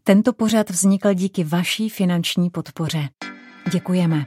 Tento pořad vznikl díky vaší finanční podpoře. Děkujeme.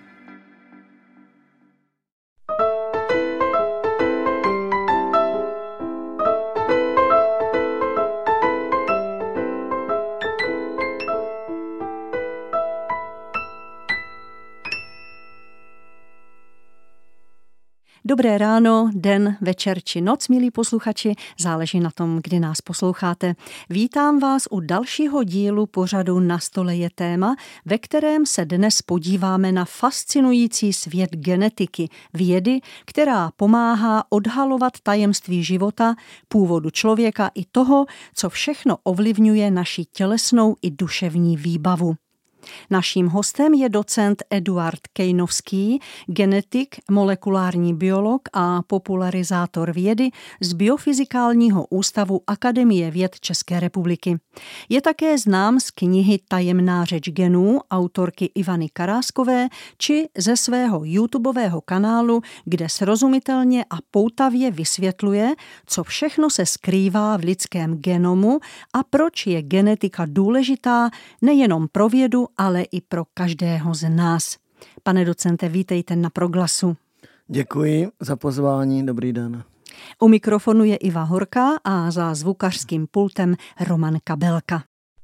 Dobré ráno, den, večer či noc, milí posluchači, záleží na tom, kdy nás posloucháte. Vítám vás u dalšího dílu pořadu Na stole je téma, ve kterém se dnes podíváme na fascinující svět genetiky, vědy, která pomáhá odhalovat tajemství života, původu člověka i toho, co všechno ovlivňuje naši tělesnou i duševní výbavu. Naším hostem je docent Eduard Kejnovský, genetik, molekulární biolog a popularizátor vědy z Biofyzikálního ústavu Akademie věd České republiky. Je také znám z knihy Tajemná řeč genů autorky Ivany Karáskové či ze svého YouTubeového kanálu, kde srozumitelně a poutavě vysvětluje, co všechno se skrývá v lidském genomu a proč je genetika důležitá nejenom pro vědu, ale i pro každého z nás. Pane docente, vítejte na Proglasu. Děkuji za pozvání, dobrý den. U mikrofonu je Iva Horká a za zvukařským pultem Roman Kabelka.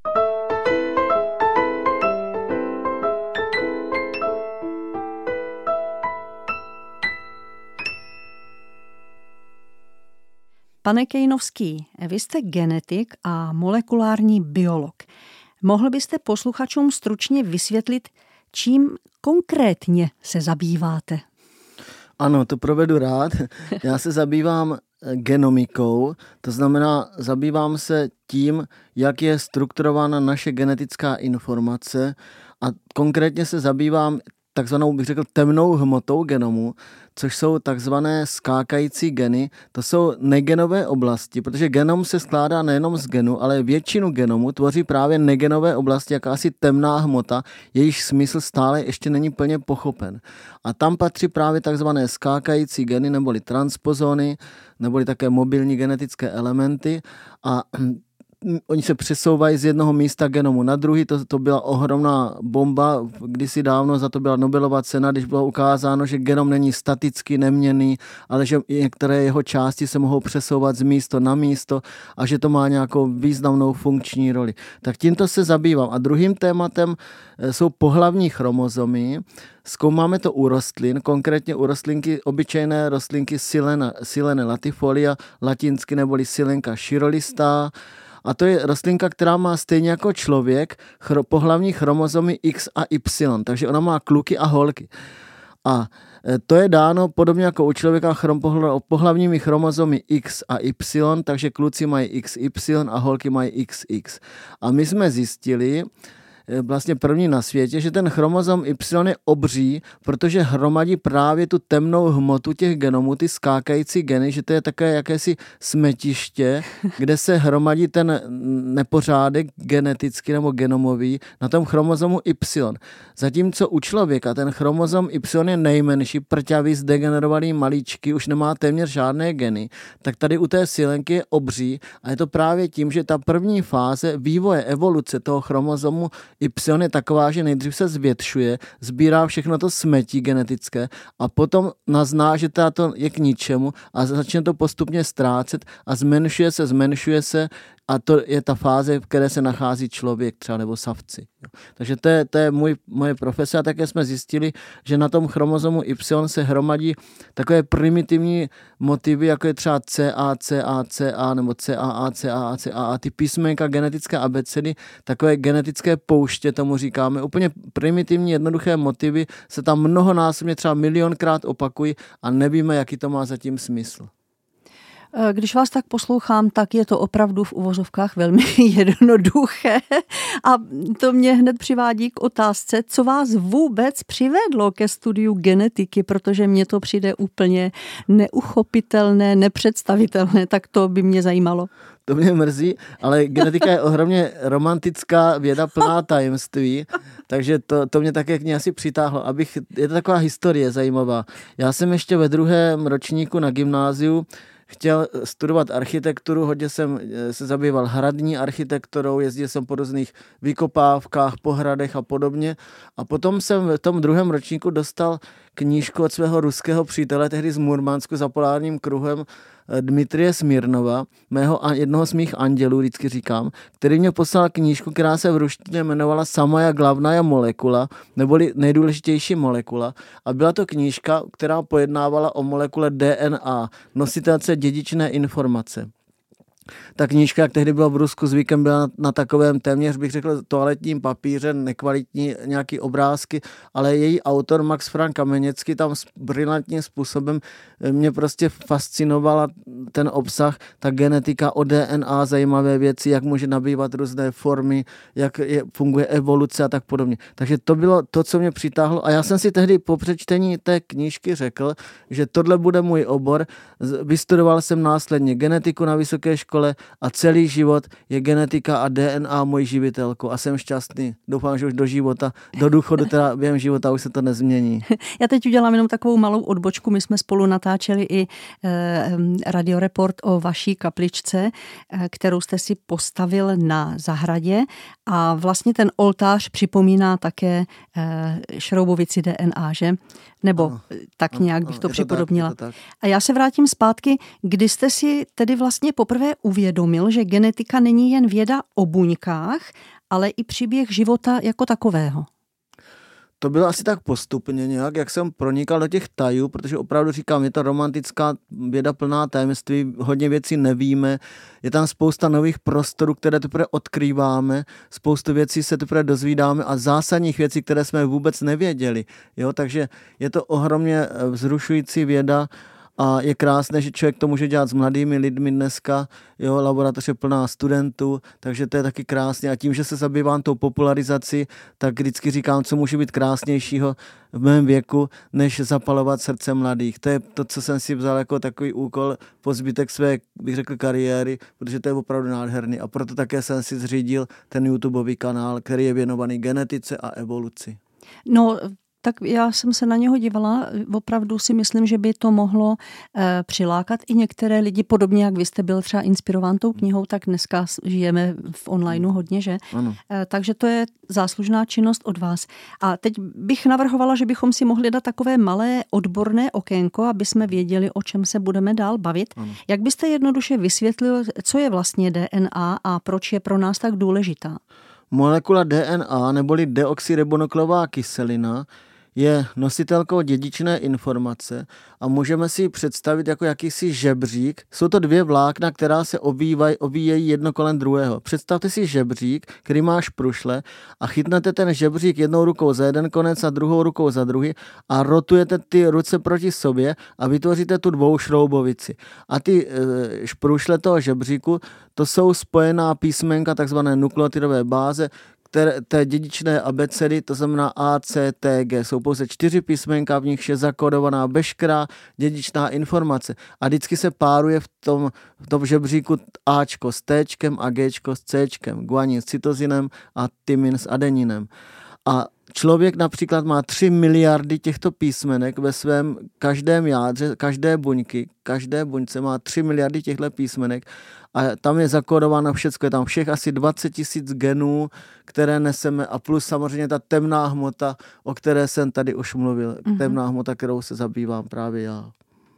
Pane Kejnovský, vy jste genetik a molekulární biolog. Mohl byste posluchačům stručně vysvětlit, čím konkrétně se zabýváte? Ano, to provedu rád. Já se zabývám genomikou, to znamená, zabývám se tím, jak je strukturována naše genetická informace a konkrétně se zabývám takzvanou, bych řekl, temnou hmotou genomu, což jsou takzvané skákající geny. To jsou negenové oblasti, protože genom se skládá nejenom z genu, ale většinu genomu tvoří právě negenové oblasti, jakási temná hmota, jejíž smysl stále ještě není plně pochopen. A tam patří právě takzvané skákající geny, neboli transpozony, neboli také mobilní genetické elementy a oni se přesouvají z jednoho místa genomu na druhý, to byla ohromná bomba, kdysi dávno za to byla Nobelova cena, když bylo ukázáno, že genom není statický, neměnný, ale že některé jeho části se mohou přesouvat z místa na místo a že to má nějakou významnou funkční roli. Tak tímto se zabývám. A druhým tématem jsou pohlavní chromozomy. Zkoumáme to u rostlin, konkrétně u rostlinky, obyčejné rostlinky Silene latifolia, latinsky neboli Silenka širolistá. A to je rostlinka, která má stejně jako člověk pohlavní chromozomy X a Y, takže ona má kluky a holky. A to je dáno podobně jako u člověka pohlavními chromozomy X a Y, takže kluci mají XY a holky mají XX. A my jsme zjistili, vlastně první na světě, že ten chromozom Y je obří, protože hromadí právě tu temnou hmotu těch genomů, ty skákající geny, že to je také jakési smetiště, kde se hromadí ten nepořádek genetický nebo genomový na tom chromozomu Y. Zatímco u člověka ten chromozom Y je nejmenší, prťavý, zdegenerovaný maličky, už nemá téměř žádné geny, tak tady u té silenky je obří a je to právě tím, že ta první fáze vývoje, evoluce toho chromozomu Y je taková, že nejdřív se zvětšuje, sbírá všechno to smetí genetické a potom nazná, že to je k ničemu a začne to postupně ztrácet a zmenšuje se a to je ta fáze, v které se nachází člověk třeba nebo savci. Takže to je moje profese a také jsme zjistili, že na tom chromozomu Y se hromadí takové primitivní motivy, jako je třeba CA nebo CAA a ty písmenka genetické abecedy, takové genetické pouště tomu říkáme. Úplně primitivní, jednoduché motivy se tam mnohonásobně třeba milionkrát opakují a nevíme, jaký to má zatím smysl. Když vás tak poslouchám, tak je to opravdu v uvozovkách velmi jednoduché a to mě hned přivádí k otázce, co vás vůbec přivedlo ke studiu genetiky, protože mně to přijde úplně neuchopitelné, nepředstavitelné, tak to by mě zajímalo. To mě mrzí, ale genetika je ohromně romantická věda plná tajemství, takže to mě také k ní asi přitáhlo. Je to taková historie zajímavá. Já jsem ještě ve 2. ročníku na gymnáziu chtěl studovat architekturu, hodně jsem se zabýval hradní architekturou, jezdil jsem po různých vykopávkách, po hradech a podobně. A potom jsem v tom 2. ročníku dostal knížku od svého ruského přítele, tehdy z Murmansku za polárním kruhem, Dmitrije Smirnova, jednoho z mých andělů, vždycky říkám, který mě poslal knížku, která se v ruštině jmenovala Samaja glavnaja molekula, neboli nejdůležitější molekula. A byla to knížka, která pojednávala o molekule DNA, nositelce dědičné informace. Ta knížka, jak tehdy byla v Rusku zvykem, byla na takovém téměř, bych řekl, toaletním papíře, nekvalitní nějaký obrázky, ale její autor Max Frank Kamenecký tam brilantním způsobem mě prostě fascinovala ten obsah, ta genetika o DNA, zajímavé věci, jak může nabývat různé formy, jak funguje evoluce a tak podobně. Takže to bylo to, co mě přitáhlo a já jsem si tehdy po přečtení té knížky řekl, že tohle bude můj obor. Vystudoval jsem následně genetiku na vysoké škole a celý život je genetika a DNA mojí živitelkou a jsem šťastný. Doufám, že už do života, do důchodu, teda během života už se to nezmění. Já teď udělám jenom takovou malou odbočku. My jsme spolu natáčeli i radioreport o vaší kapličce, kterou jste si postavil na zahradě a vlastně ten oltář připomíná také šroubovici DNA, že? Nebo ano, tak nějak bych to připodobnila. A já se vrátím zpátky, kdy jste si tedy vlastně poprvé uvědomil, že genetika není jen věda o buňkách, ale i příběh života jako takového. To bylo asi tak postupně nějak, jak jsem pronikal do těch tajů, protože opravdu říkám, je to romantická věda plná tajemství, hodně věcí nevíme, je tam spousta nových prostorů, které teprve odkrýváme, spoustu věcí se teprve dozvídáme a zásadních věcí, které jsme vůbec nevěděli. Jo? Takže je to ohromně vzrušující věda. A je krásné, že člověk to může dělat s mladými lidmi dneska, jo, laboratoř je plná studentů, takže to je taky krásně. A tím, že se zabývám tou popularizací, tak vždycky říkám, co může být krásnějšího v mém věku, než zapalovat srdce mladých. To je to, co jsem si vzal jako takový úkol po zbytek své, bych řekl, kariéry, protože to je opravdu nádherný. A proto také jsem si zřídil ten YouTubeový kanál, který je věnovaný genetice a evoluci. No, tak já jsem se na něho dívala, opravdu si myslím, že by to mohlo přilákat i některé lidi, podobně jak vy jste byl třeba inspirován tou knihou, tak dneska žijeme v onlineu hodně, že? Ano. Takže to je záslužná činnost od vás. A teď bych navrhovala, že bychom si mohli dát takové malé odborné okénko, aby jsme věděli, o čem se budeme dál bavit. Ano. Jak byste jednoduše vysvětlil, co je vlastně DNA a proč je pro nás tak důležitá? Molekula DNA neboli deoxyribonukleová kyselina je nositelkou dědičné informace a můžeme si ji představit jako jakýsi žebřík. Jsou to dvě vlákna, která se obíjejí jedno kolem druhého. Představte si žebřík, který má šprušle a chytnete ten žebřík jednou rukou za jeden konec a druhou rukou za druhý a rotujete ty ruce proti sobě a vytvoříte tu dvoušroubovici. A ty šprušle toho žebříku, to jsou spojená písmenka, takzvané nukleotidové báze, té dědičné abecedy, to znamená A, C, T, G. Jsou pouze 4 písmenka, v nich je zakódovaná veškerá dědičná informace. A vždycky se páruje v tom žebříku Ačko s Tčkem a Gčko s Cčkem, guanin s cytozinem a tymin s adeninem. A člověk například má 3 miliardy těchto písmenek ve svém každém jádře, každé buňce má 3 miliardy těchto písmenek a tam je zakódováno všecko, je tam všech asi 20 000 genů, které neseme a plus samozřejmě ta temná hmota, o které jsem tady už mluvil, temná hmota, kterou se zabývám právě já.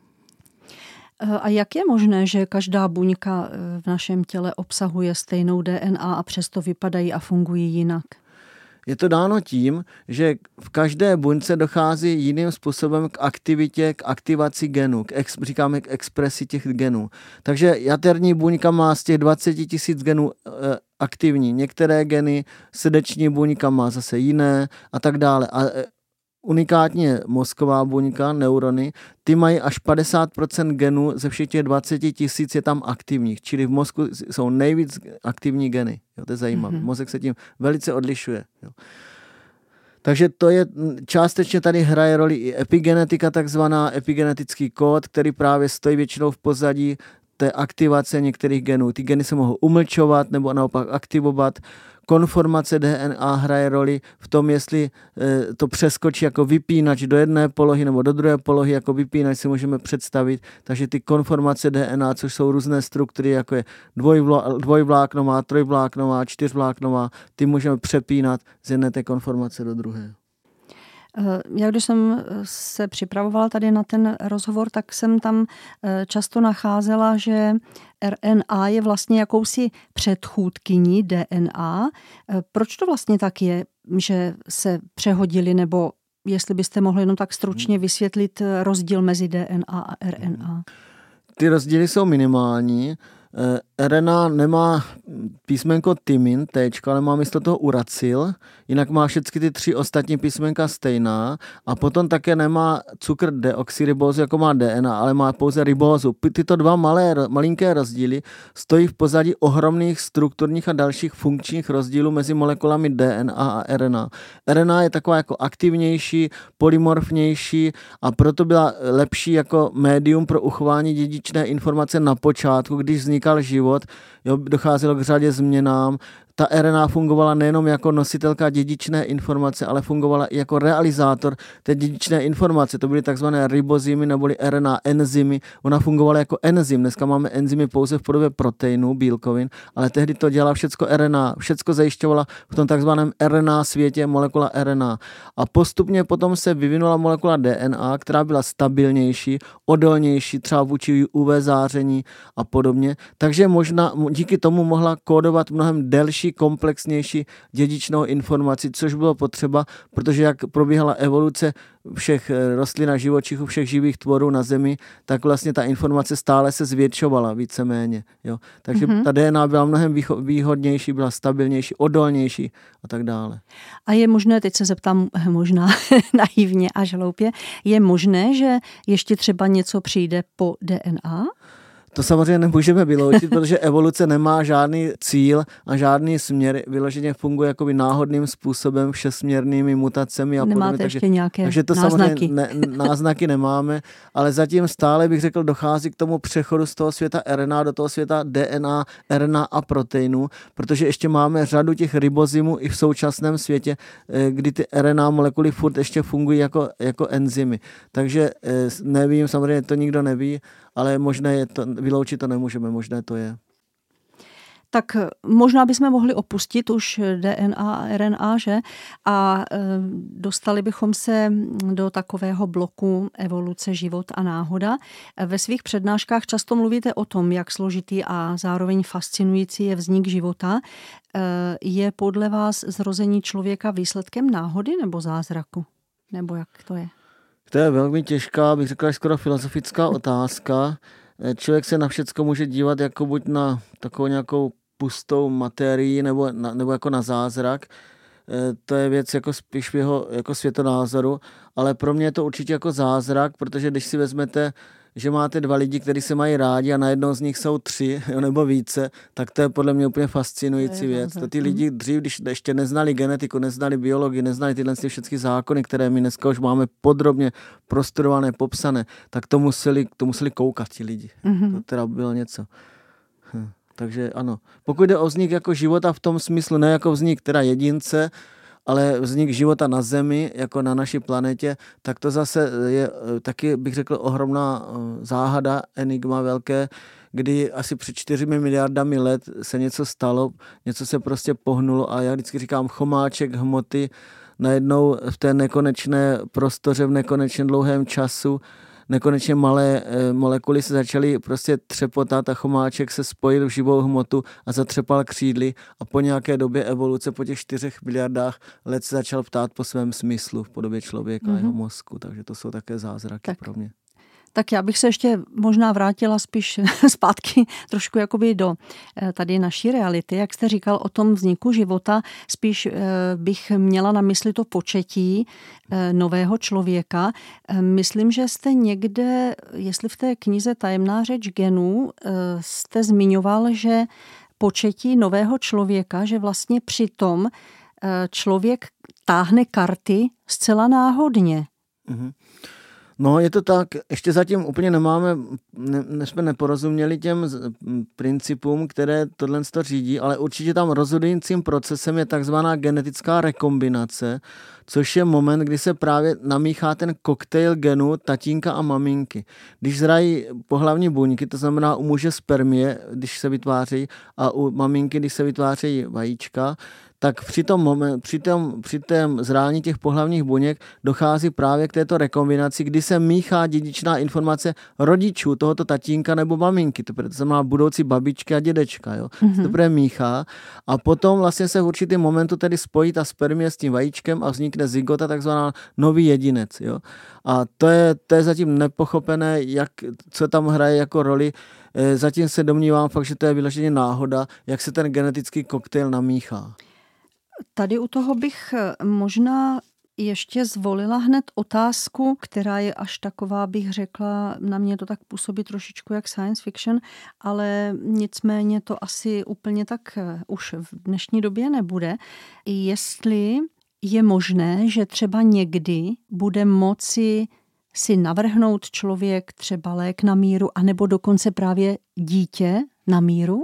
A jak je možné, že každá buňka v našem těle obsahuje stejnou DNA a přesto vypadají a fungují jinak? Je to dáno tím, že v každé buňce dochází jiným způsobem k aktivitě, k aktivaci genů, říkáme k expresi těch genů. Takže jaterní buňka má z těch 20 000 genů aktivní. Některé geny, srdeční buňka má zase jiné a tak dále. A unikátně mozková buňka, neurony, ty mají až 50% genů ze všech těch 20 000 je tam aktivních. Čili v mozku jsou nejvíc aktivní geny. Jo, to je zajímavé. Mozek se tím velice odlišuje. Jo. Takže to je, částečně tady hraje roli i epigenetika, takzvaná epigenetický kód, který právě stojí většinou v pozadí té aktivace některých genů. Ty geny se mohou umlčovat nebo naopak aktivovat. Konformace DNA hraje roli v tom, jestli to přeskočí jako vypínač do jedné polohy nebo do druhé polohy, jako vypínač si můžeme představit. Takže ty konformace DNA, což jsou různé struktury, jako je dvojvláknová, trojvláknová, čtyřvláknová, ty můžeme přepínat z jedné té konformace do druhé. Já když jsem se připravovala tady na ten rozhovor, tak jsem tam často nacházela, že RNA je vlastně jakousi předchůdkyní DNA. Proč to vlastně tak je, že se přehodili, nebo jestli byste mohli jenom tak stručně vysvětlit rozdíl mezi DNA a RNA? Ty rozdíly jsou minimální. RNA nemá písmenko tymin, téčka, ale má místo toho uracil, jinak má všechny ty 3 ostatní písmenka stejná a potom také nemá cukr deoxyribózu, jako má DNA, ale má pouze ribózu. Tyto 2 malinké rozdíly stojí v pozadí ohromných strukturních a dalších funkčních rozdílů mezi molekulami DNA a RNA. RNA je taková jako aktivnější, polymorfnější a proto byla lepší jako médium pro uchování dědičné informace na počátku, když vznikal život, docházelo k řadě změnám. Ta RNA fungovala nejenom jako nositelka dědičné informace, ale fungovala i jako realizátor té dědičné informace. To byly takzvané ribozymy neboli RNA enzymy. Ona fungovala jako enzym. Dneska máme enzymy pouze v podobě proteinů, bílkovin, ale tehdy to dělala všecko RNA. Všecko zajišťovala v tom takzvaném RNA světě molekula RNA. A postupně potom se vyvinula molekula DNA, která byla stabilnější, odolnější, třeba vůči UV záření a podobně. Takže možná díky tomu mohla kódovat mnohem delší, komplexnější dědičnou informaci, což bylo potřeba, protože jak probíhala evoluce všech rostlin a živočichů, všech živých tvorů na Zemi, tak vlastně ta informace stále se zvětšovala víceméně. Jo. Takže ta DNA byla mnohem výhodnější, byla stabilnější, odolnější a tak dále. A je možné, teď se zeptám možná naivně a hloupě, je možné, že ještě třeba něco přijde po DNA? To samozřejmě nemůžeme vyloučit, protože evoluce nemá žádný cíl a žádný směr. Vyloženě funguje jakoby náhodným způsobem, všesměrnými mutacemi a podobně. Nemáte ještě nějaké takže to náznaky. Samozřejmě náznaky nemáme, ale zatím stále bych řekl, dochází k tomu přechodu z toho světa RNA do toho světa DNA, RNA a proteinů, protože ještě máme řadu těch ribozymů i v současném světě, kdy ty RNA molekuly furt ještě fungují jako enzymy. Takže nevím, samozřejmě to nikdo neví, ale možné je to, vyloučit to nemůžeme, možné to je. Tak možná bychom mohli opustit už DNA a RNA, že? A dostali bychom se do takového bloku evoluce, život a náhoda. Ve svých přednáškách často mluvíte o tom, jak složitý a zároveň fascinující je vznik života. Je podle vás zrození člověka výsledkem náhody nebo zázraku? Nebo jak to je? To je velmi těžká, bych řekla, skoro filozofická otázka. Člověk se na všecko může dívat jako buď na takovou nějakou pustou materii nebo jako na zázrak. To je věc jako spíš v jeho jako světonázoru, ale pro mě je to určitě jako zázrak, protože když si vezmete, že máte 2 lidi, kteří se mají rádi a najednou z nich jsou 3 nebo více, tak to je podle mě úplně fascinující věc. To ty lidi dřív, když ještě neznali genetiku, neznali biologii, neznali tyhle všechny zákony, které my dneska už máme podrobně prostudované, popsané, tak to museli koukat ti lidi. To teda bylo něco. Takže ano. Pokud jde o vznik jako života v tom smyslu, ne jako vznik teda jedince, ale vznik života na Zemi, jako na naší planetě, tak to zase je taky, bych řekl, ohromná záhada, enigma velké, kdy asi před 4 miliardami let se něco stalo, něco se prostě pohnulo a já vždycky říkám chomáček hmoty najednou v té nekonečné prostoře, v nekonečně dlouhém času, nekonečně malé molekuly se začaly prostě třepotat a chomáček se spojil v živou hmotu a zatřepal křídly a po nějaké době evoluce, po těch 4 miliardách let se začal ptát po svém smyslu v podobě člověka a jeho mozku, takže to jsou také zázraky pro mě. Tak já bych se ještě možná vrátila spíš zpátky trošku jakoby do tady naší reality. Jak jste říkal o tom vzniku života, spíš bych měla na mysli to početí nového člověka. Myslím, že jste někde, jestli v té knize Tajemná řeč genů, jste zmiňoval, že početí nového člověka, že vlastně přitom člověk táhne karty zcela náhodně. No, je to tak, ještě zatím úplně jsme neporozuměli těm principům, které tohle řídí, ale určitě tam rozhodujícím procesem je takzvaná genetická rekombinace, což je moment, kdy se právě namíchá ten koktejl genů tatínka a maminky. Když zrají pohlavní buňky, to znamená u muže spermie, když se vytváří, a u maminky, když se vytváří vajíčka, tak při tom zrání těch pohlavních buněk dochází právě k této rekombinaci, kdy se míchá dědičná informace rodičů tohoto tatínka nebo maminky, to znamená budoucí babičky a dědečka. Jo? Se to právě míchá a potom vlastně se v určitém momentu tedy spojí ta spermie s tím vajíčkem a vznikne zygota, takzvaná nový jedinec. Jo? A to je zatím nepochopené, co tam hraje jako roli. Zatím se domnívám fakt, že to je vyloženě náhoda, jak se ten genetický koktejl namíchá. Tady u toho bych možná ještě zvolila hned otázku, která je až taková, bych řekla, na mě to tak působí trošičku jak science fiction, ale nicméně to asi úplně tak už v dnešní době nebude. Jestli je možné, že třeba někdy bude moci si navrhnout člověk třeba lék na míru, anebo dokonce právě dítě na míru?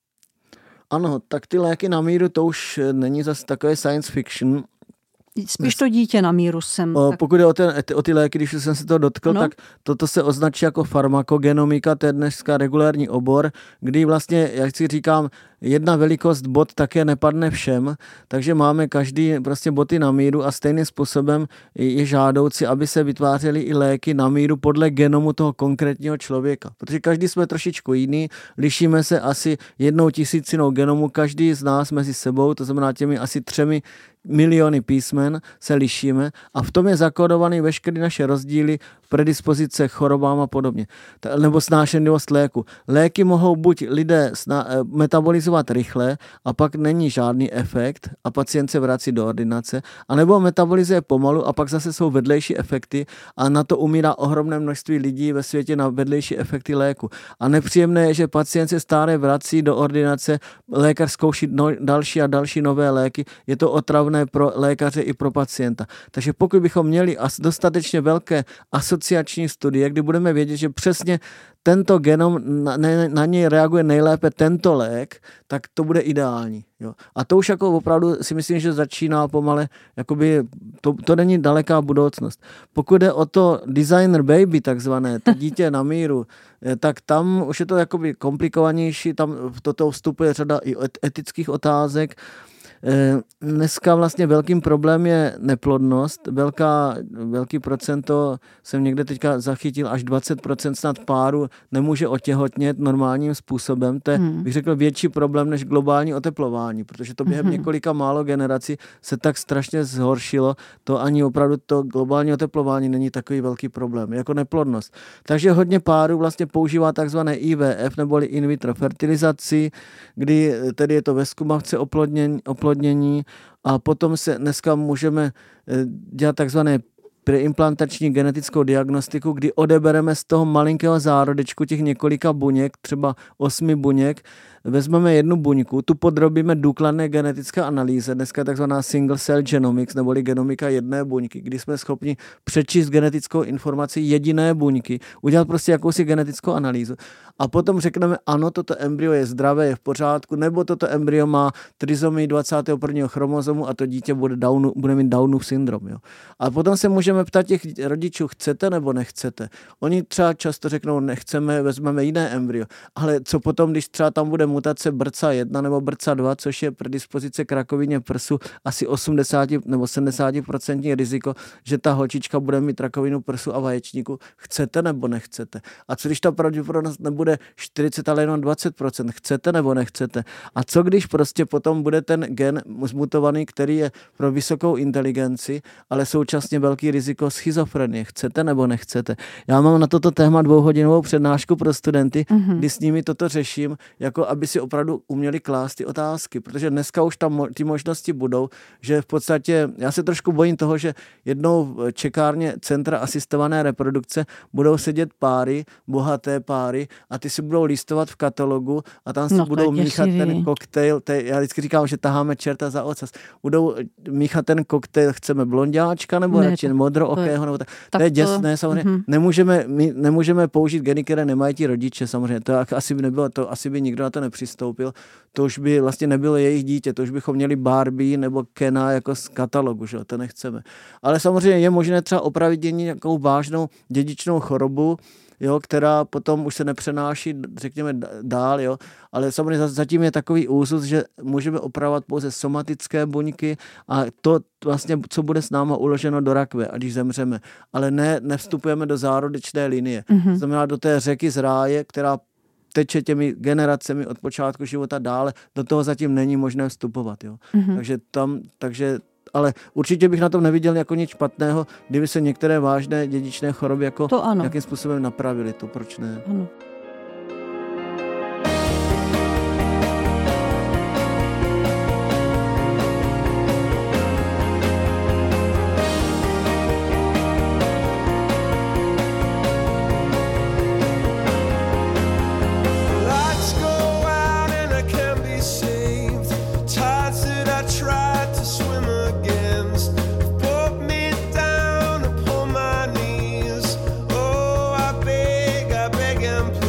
Ano, tak ty léky na míru, to už není zase takové science fiction. Spíš to dítě na míru jsem. Pokud je o ty léky, když jsem se to dotkl, tak toto se označí jako farmakogenomika, to je dneska regulární obor, kdy vlastně, jak si říkám, jedna velikost bot také nepadne všem, takže máme každý prostě boty na míru a stejným způsobem je žádoucí, aby se vytvářely i léky na míru podle genomu toho konkrétního člověka. Protože každý jsme trošičku jiný, lišíme se asi 1/1000 genomu, každý z nás mezi sebou, to znamená těmi asi 3 miliony písmen se lišíme a v tom je zakódovaný veškeré naše rozdíly, predispozice chorobám a podobně. Nebo snášenlivost léku. Léky mohou buď lidé metabolizovat rychle a pak není žádný efekt a pacient se vrací do ordinace, anebo metabolizuje pomalu a pak zase jsou vedlejší efekty a na to umírá ohromné množství lidí ve světě na vedlejší efekty léku. A nepříjemné je, že pacient se stále vrací do ordinace, lékař zkouší další a další nové léky, je to otravné pro lékaře i pro pacienta. Takže pokud bychom měli dostatečně velké asociační studie, kdy budeme vědět, že přesně tento genom, na něj reaguje nejlépe tento lék, tak to bude ideální. Jo. A to už jako opravdu si myslím, že začíná pomale, jakoby, to není daleká budoucnost. Pokud jde o to designer baby, takzvané, to dítě na míru, tak tam už je to jakoby komplikovanější, tam do toho vstupuje řada i etických otázek. Dneska vlastně velkým problém je neplodnost. Velký procento jsem někde teďka zachytil, až 20% snad páru nemůže otěhotnět normálním způsobem. To je, bych řekl, větší problém než globální oteplování, protože to během několika málo generací se tak strašně zhoršilo, to ani opravdu to globální oteplování není takový velký problém, jako neplodnost. Takže hodně párů vlastně používá takzvané IVF neboli in vitro fertilizaci, kdy tedy je to ve zkumavce oplodnění a potom se dneska můžeme dělat takzvané preimplantační genetickou diagnostiku, kdy odebereme z toho malinkého zárodečku těch několika buněk, třeba 8 buněk, vezmeme jednu buňku, tu podrobíme důkladné genetické analýze, dneska takzvaná single cell genomics, neboli genomika jedné buňky, kdy jsme schopni přečíst genetickou informaci jediné buňky, udělat prostě jakousi genetickou analýzu. A potom řekneme, ano, toto embryo je zdravé, je v pořádku, nebo toto embryo má trizomii 21. chromozomu a to dítě bude mít Downův syndrom. Jo. A potom se můžeme ptát těch rodičů, chcete nebo nechcete. Oni třeba často řeknou, nechceme, vezmeme jiné embryo. Ale co potom, když třeba tam bude mutace BRCA1 nebo BRCA2, což je predispozice k rakovině prsu, asi 80 nebo 70% riziko, že ta holčička bude mít rakovinu prsu a vaječníku. Chcete nebo nechcete? A co když ta pravděpodobnost nebude 40, ale jenom 20%? Chcete nebo nechcete? A co když prostě potom bude ten gen zmutovaný, který je pro vysokou inteligenci, ale současně velký riziko schizofrenie? Chcete nebo nechcete? Já mám na toto téma 2hodinovou přednášku pro studenty, kdy s nimi toto řeším, jako aby aby si opravdu uměli klást ty otázky, protože dneska už tam ty možnosti budou, že v podstatě, já se trošku bojím toho, že jednou v čekárně centra asistované reprodukce budou sedět páry, bohaté páry a ty si budou listovat v katalogu a tam si budou míchat ten koktejl, já vždycky říkám, že taháme čerta za ocas, budou míchat ten koktejl, chceme blonďáčka nebo radši modrookého, nebo tak. To je děsné, samozřejmě. Nemůžeme použít geny, které nemají ti rodiče, samozřejmě. To asi by nebylo, to asi by nikdo na to nepřistoupil. To už by vlastně nebylo jejich dítě, to už bychom měli Barbie nebo Kena jako z katalogu, že to nechceme. Ale samozřejmě je možné třeba opravit nějakou vážnou dědičnou chorobu, jo, která potom už se nepřenáší, řekněme, dál, jo. Ale samozřejmě zatím je takový úzus, že můžeme opravovat pouze somatické buňky a to vlastně, co bude s náma uloženo do rakve, a když zemřeme. Ale nevstupujeme do zárodečné linie. To znamená do té řeky z ráje, která teče těmi generacemi od počátku života dále, do toho zatím není možné vstupovat, jo. Takže ale určitě bych na tom neviděl jako nic špatného, kdyby se některé vážné dědičné choroby jako nějakým způsobem napravily. To proč ne? Ano. Beg and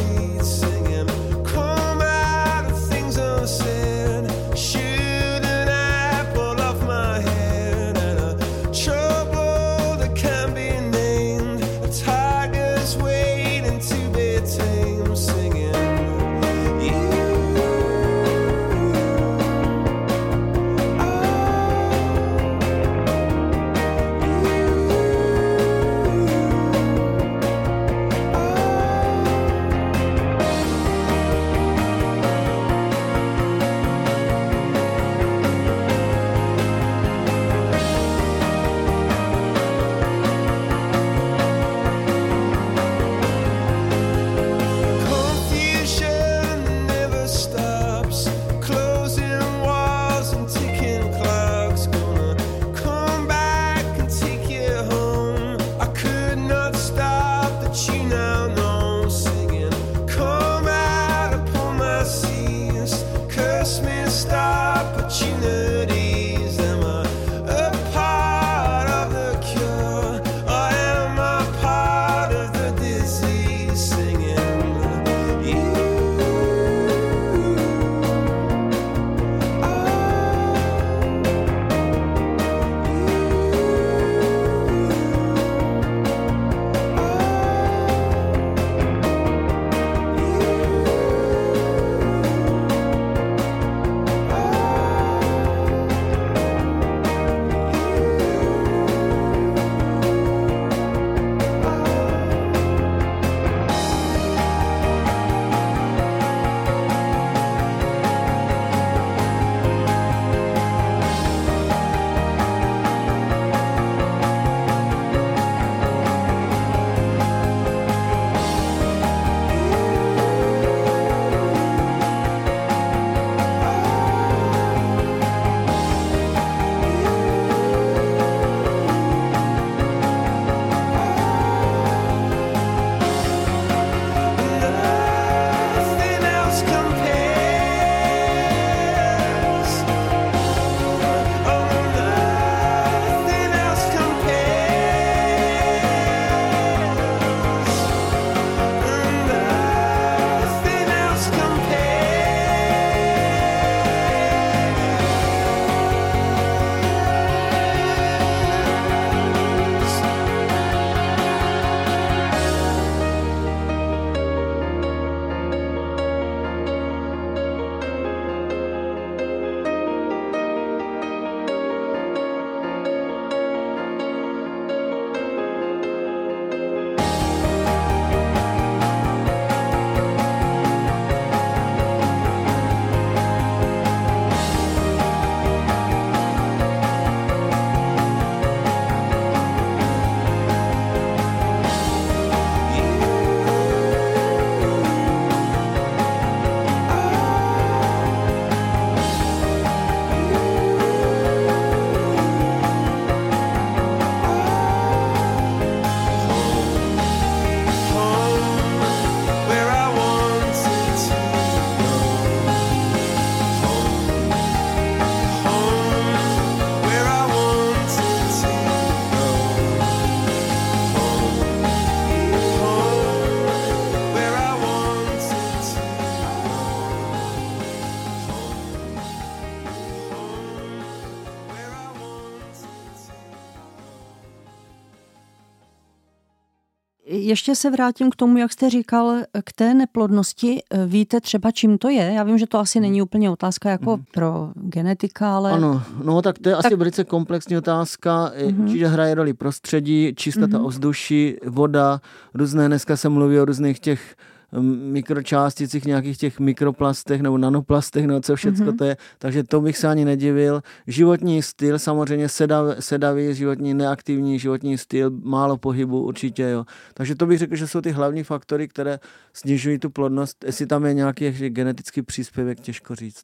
Ještě se vrátím k tomu, jak jste říkal, k té neplodnosti. Víte třeba, čím to je? Já vím, že to asi není úplně otázka jako pro genetika, ale... Ano, no tak to je asi velice komplexní otázka. Určitě hraje roli prostředí, čistota ovzduší, voda, různé, dneska se mluví o různých těch mikročásticích, nějakých těch mikroplastech nebo nanoplastech, no co všecko to je, takže to bych se ani nedivil. Životní styl, samozřejmě sedavý, životní, neaktivní životní styl, málo pohybu určitě, jo. Takže to bych řekl, že jsou ty hlavní faktory, které snižují tu plodnost. Jestli tam je nějaký genetický příspěvek, těžko říct.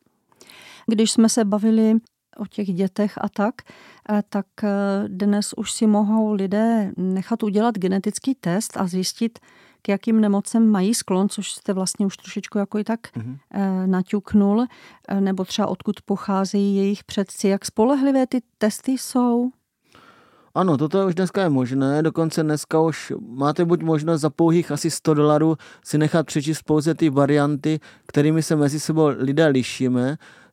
Když jsme se bavili o těch dětech a tak dnes už si mohou lidé nechat udělat genetický test a zjistit, k jakým nemocem mají sklon, což jste vlastně už trošičku jako i tak naťuknul, nebo třeba odkud pocházejí jejich předci. Jak spolehlivé ty testy jsou? Ano, toto už dneska je možné, dokonce dneska už máte buď možnost za pouhých asi $100 si nechat přečíst pouze ty varianty, kterými se mezi sebou lidé lišíme.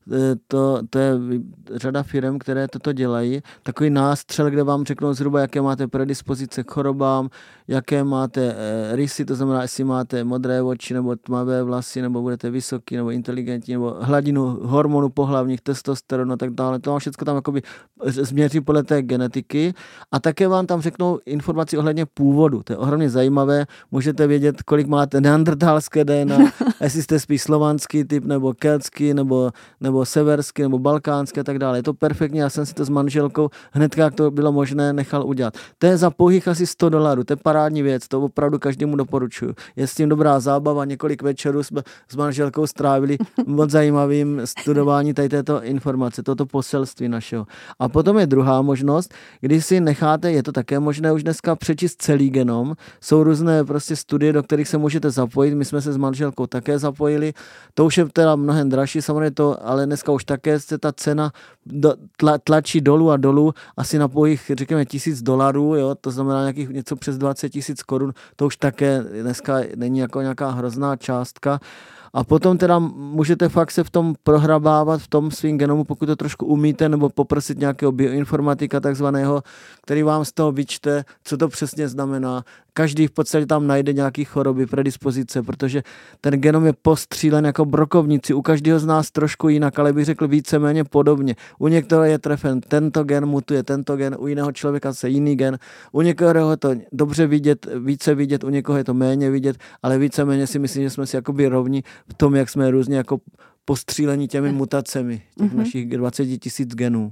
To je řada firem, které toto dělají. Takový nástřel, kde vám řeknou zhruba, jaké máte predispozice k chorobám, jaké máte rysy, to znamená, jestli máte modré oči nebo tmavé vlasy, nebo budete vysoký nebo inteligentní, nebo hladinu hormonů pohlavních, testosteronu a tak dále. To vám všechno tam jakoby změří podle té genetiky. A také vám tam řeknou informaci ohledně původu. To je ohromně zajímavé. Můžete vědět, kolik máte neandertalské DNA, jestli jste spíš slovanský typ, nebo keltský, nebo severský, nebo balkánský a tak dále. Je to perfektní, já jsem si to s manželkou hned, jak to bylo možné, nechal udělat. To je za pouhých asi $100, to je parádní věc, to opravdu každému doporučuju. Je s tím dobrá zábava, několik večerů jsme s manželkou strávili moc zajímavým studování tady této informace, toto poselství našeho. A potom je druhá možnost, když si necháte, je to také možné už dneska přečíst celý genom, jsou různé prostě studie, do kterých se můžete zapojit, my jsme se s manželkou také zapojili, to už je teda mnohem dražší, samozřejmě to, ale dneska už také se ta cena tlačí dolů a dolů, asi na pouhých, řekněme, $1000, jo, to znamená nějakých něco přes 20 000 korun, to už také dneska není jako nějaká hrozná částka. A potom teda můžete fakt se v tom prohrabávat, v tom svým genomu, pokud to trošku umíte, nebo poprosit nějakého bioinformatika takzvaného, který vám z toho vyčte, co to přesně znamená. Každý v podstatě tam najde nějaké choroby, predispozice, protože ten genom je postřílen jako brokovnici. U každého z nás trošku jinak, ale bych řekl víceméně podobně. U některého je trefen tento gen, mutuje tento gen, u jiného člověka se jiný gen. U někoho je to dobře vidět, více vidět, u někoho je to méně vidět, ale víceméně si myslím, že jsme si jakoby rovni v tom, jak jsme různě jako postřílení těmi mutacemi těch našich 20 000 genů.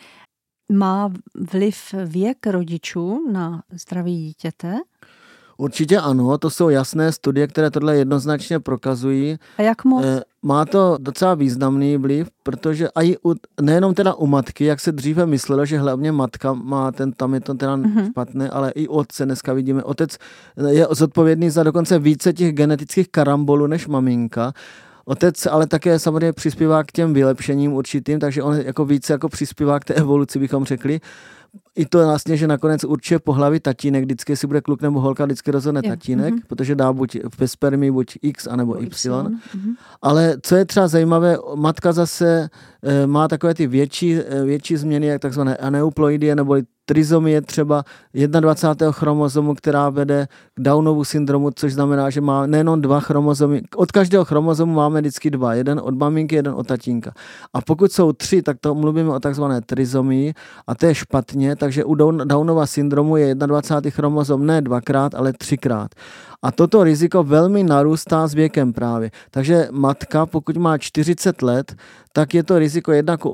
Má vliv věk rodičů na zdraví dítěte? Určitě ano, to jsou jasné studie, které tohle jednoznačně prokazují. A jak moc? Má to docela významný vliv, protože i nejenom teda u matky, jak se dříve myslelo, že hlavně matka má tam je to teda špatné, ale i otce dneska vidíme. Otec je zodpovědný za dokonce více těch genetických karambolů než maminka. Otec ale také samozřejmě přispívá k těm vylepšením určitým, takže on jako více jako přispívá k té evoluci, bychom řekli. I to vlastně, že nakonec určuje pohlaví tatínek, vždycky jestli bude kluk nebo holka, vždycky rozhodne tatínek, protože dá buď ve spermii buď X anebo Y. Ale co je třeba zajímavé, matka zase má takové ty větší změny, jak takzvané aneuploidie nebo trizomie třeba 21. chromozomu, která vede k Downovu syndromu, což znamená, že má nejenom 2 chromozomy. Od každého chromozomu máme vždycky 2. Jeden od maminky, jeden od tatínka. A pokud jsou 3, tak to mluvíme o takzvané trizomii a to je špatně, takže u Downova syndromu je 21. chromozom ne 2krát, ale 3krát. A toto riziko velmi narůstá s věkem právě. Takže matka, pokud má 40 let, tak je to riziko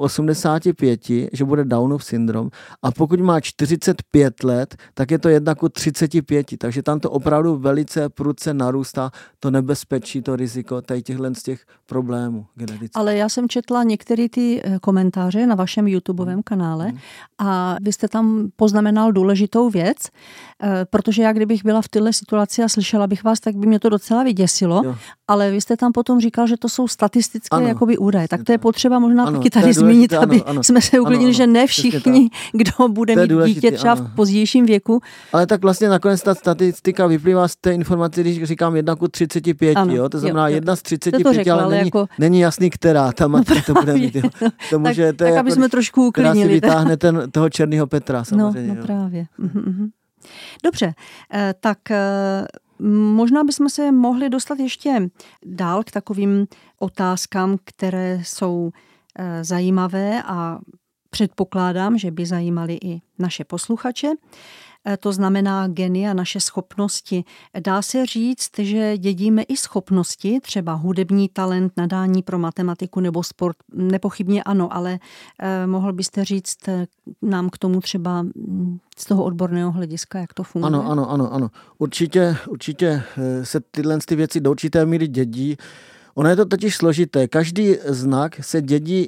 1:85, že bude Downův syndrom. A pokud má 45 let, tak je to 1:35. Takže tam to opravdu velice prudce narůstá to nebezpečí, to riziko z těch problémů genetických. Ale já jsem četla některé ty komentáře na vašem YouTubeovém kanále a vy jste tam poznamenal důležitou věc, protože já kdybych byla v této situaci a slyšela bych vás, tak by mě to docela vyděsilo, ale vy jste tam potom říkal, že to jsou statistické jakoby údaje. Tak to je potřeba možná taky tady zmínit, aby jsme se uklidnili, že ne všichni, kdo bude mít dítě třeba v pozdějším věku. Ale tak vlastně nakonec ta statistika vyplývá z té informace, když říkám 1:35, jo? To znamená 1 z 35, ale není jasný, která ta matka to bude mít. Tak aby jsme trošku uklidnili. Která si vytáhne toho černého Petra samozřejmě. No právě. Dobře, tak možná bychom se mohli dostat ještě dál k takovým otázkám, které jsou zajímavé a předpokládám, že by zajímaly i naše posluchače. To znamená geny a naše schopnosti. Dá se říct, že dědíme i schopnosti, třeba hudební talent, nadání pro matematiku nebo sport? Nepochybně ano, ale mohl byste říct nám k tomu třeba z toho odborného hlediska, jak to funguje? Ano. Určitě se tyhle věci do určité míry dědí. Ono je to totiž složité. Každý znak se dědí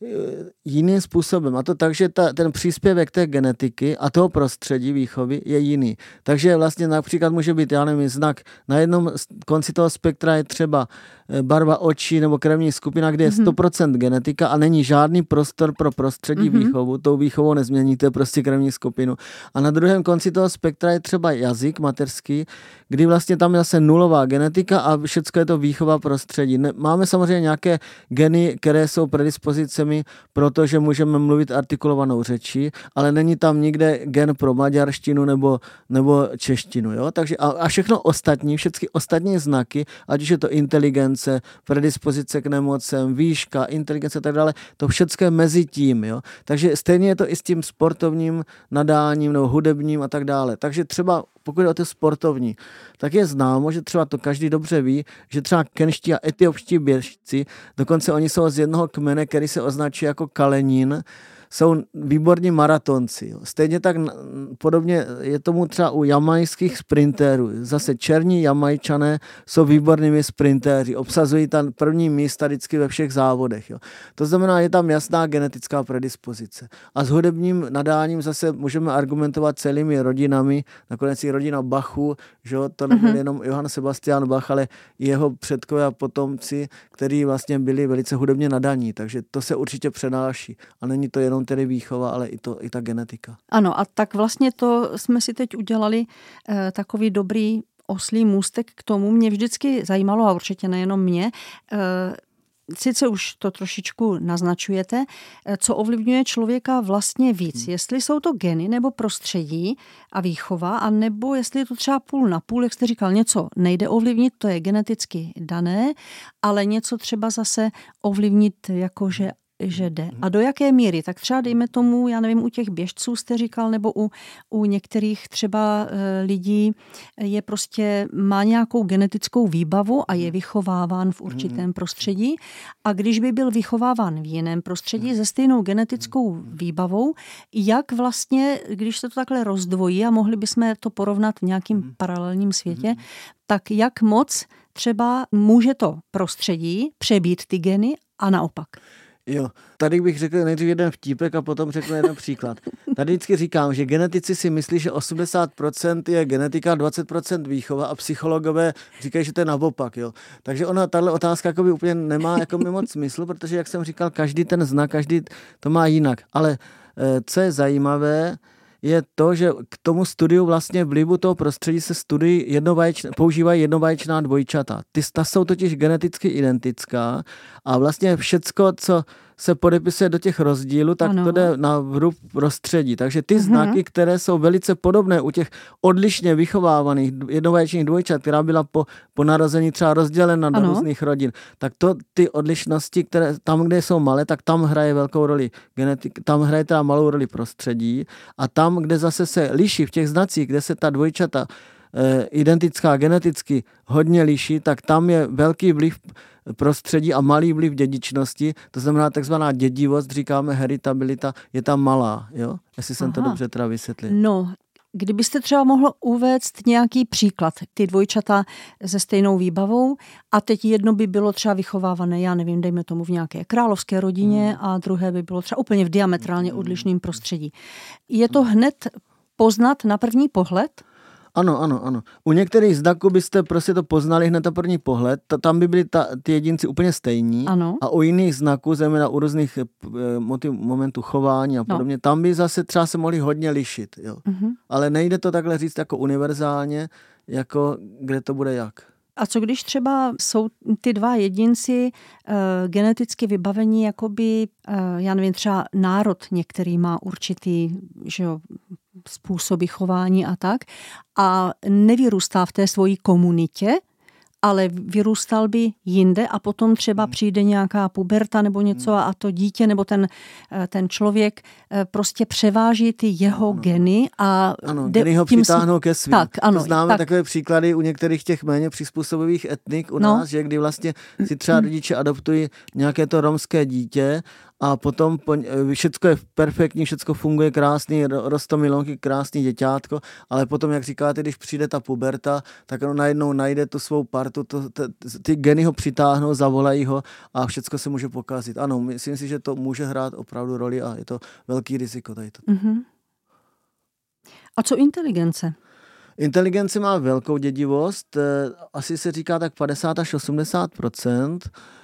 jiným způsobem. A to tak, že ten příspěvek té genetiky a toho prostředí výchovy je jiný. Takže vlastně například může být, já nevím, znak na jednom konci toho spektra je třeba barva očí nebo krevní skupina, kde je 100% genetika a není žádný prostor pro prostředí výchovu. Tou výchovou nezměníte prostě krevní skupinu. A na druhém konci toho spektra je třeba jazyk mateřský, kdy vlastně tam je zase nulová genetika a všechno je to výchova prostředí. Máme samozřejmě nějaké geny, které jsou predispozicemi, protože můžeme mluvit artikulovanou řečí, ale není tam nikde gen pro maďarštinu nebo češtinu. Jo? Takže a všechno ostatní, všechny ostatní znaky, ať už je to inteligence, predispozice k nemocem, výška, inteligence a tak dále, to všechno je mezi tím. Jo? Takže stejně je to i s tím sportovním nadáním nebo hudebním a tak dále. Takže třeba pokud je o ty sportovní, tak je známo, že třeba to každý dobře ví, že třeba kenští a etiopští běžci, dokonce oni jsou z jednoho kmene, který se označuje jako Kalenin, jsou výborní maratonci. Stejně tak podobně je tomu třeba u jamajských sprintérů. Zase černí Jamajčané jsou výbornými sprintéři, obsazují tam první místa vždycky ve všech závodech. Jo. To znamená, je tam jasná genetická predispozice. A s hudebním nadáním zase můžeme argumentovat celými rodinami, nakonec i rodina Bachů, že to nebyl jenom Johann Sebastian Bach, ale i jeho předkové a potomci, kteří vlastně byli velice hudebně nadaní. Takže to se určitě přenáší. A není to jenom tedy výchova, ale i ta genetika. Ano, a tak vlastně to jsme si teď udělali takový dobrý oslí můstek k tomu. Mě vždycky zajímalo, a určitě nejenom mě, sice už to trošičku naznačujete, co ovlivňuje člověka vlastně víc. Jestli jsou to geny nebo prostředí a výchova, a nebo jestli je to třeba půl na půl, jak jste říkal, něco nejde ovlivnit, to je geneticky dané, ale něco třeba zase ovlivnit jakože že jde. A do jaké míry? Tak třeba dejme tomu, já nevím, u těch běžců jste říkal, nebo u některých třeba lidí je prostě, má nějakou genetickou výbavu a je vychováván v určitém prostředí. A když by byl vychováván v jiném prostředí se stejnou genetickou výbavou, jak vlastně, když se to takhle rozdvojí a mohli bychom to porovnat v nějakým paralelním světě, tak jak moc třeba může to prostředí přebít ty geny a naopak? Jo, tady bych řekl nejdřív jeden vtípek a potom řeknu jeden příklad. Tady vždycky říkám, že genetici si myslí, že 80% je genetika, 20% výchova a psychologové říkají, že to je naopak. Jo. Takže tahle otázka jako by úplně nemá jako moc smysl, protože jak jsem říkal, každý ten znak, každý to má jinak. Ale co je zajímavé, je to, že k tomu studiu vlastně vlivu toho prostředí se používají jednovaječná dvojčata. Ta jsou totiž geneticky identická a vlastně všecko, co se podepisuje do těch rozdílů, tak to jde na vrub prostředí. Takže ty znaky, které jsou velice podobné u těch odlišně vychovávaných jednovaječných dvojčat, která byla po narození třeba rozdělena do různých rodin, tak ty odlišnosti, které tam, kde jsou malé, tak tam hraje velkou roli genetika, tam hraje teda malou roli prostředí a tam, kde zase se liší v těch znacích, kde se ta dvojčata identická geneticky hodně liší, tak tam je velký vliv prostředí a malý vliv dědičnosti, to znamená takzvaná dědivost, říkáme heritabilita, je tam malá, jo? Jestli jsem to dobře teda vysvětlil. No, kdybyste třeba mohl uvést nějaký příklad, ty dvojčata se stejnou výbavou a teď jedno by bylo třeba vychovávané, já nevím, dejme tomu v nějaké královské rodině a druhé by bylo třeba úplně v diametrálně odlišném prostředí. Je to hned poznat na první pohled? Ano. U některých znaků byste prostě to poznali hned na první pohled, tam by byli ty jedinci úplně stejní. Ano. A u jiných znaků, zejména u různých momentů chování a podobně, tam by zase třeba se mohli hodně lišit. Jo. Ale nejde to takhle říct jako univerzálně, jako kde to bude jak. A co když třeba jsou ty dva jedinci geneticky vybavení, jakoby, já nevím, třeba národ některý má určitý, že jo, způsoby chování a tak. A nevyrůstá v té svojí komunitě, ale vyrůstal by jinde a potom třeba přijde nějaká puberta nebo něco a to dítě nebo ten člověk prostě převáží ty jeho geny a geny ho přitáhnou ke svým. Tak, ano, známe takové příklady u některých těch méně přizpůsobivých etnik u nás, že kdy vlastně si třeba rodiče adoptují nějaké to romské dítě a potom všecko je perfektní, všecko funguje krásný, rostomilonky, krásný děťátko, ale potom, jak říkáte, když přijde ta puberta, tak ono najednou najde tu svou partu, ty geny ho přitáhnou, zavolají ho a všecko se může pokazit. Ano, myslím si, že to může hrát opravdu roli a je to velký riziko tady to. A co inteligence? Inteligence má velkou dědivost, asi se říká tak 50 až 80%.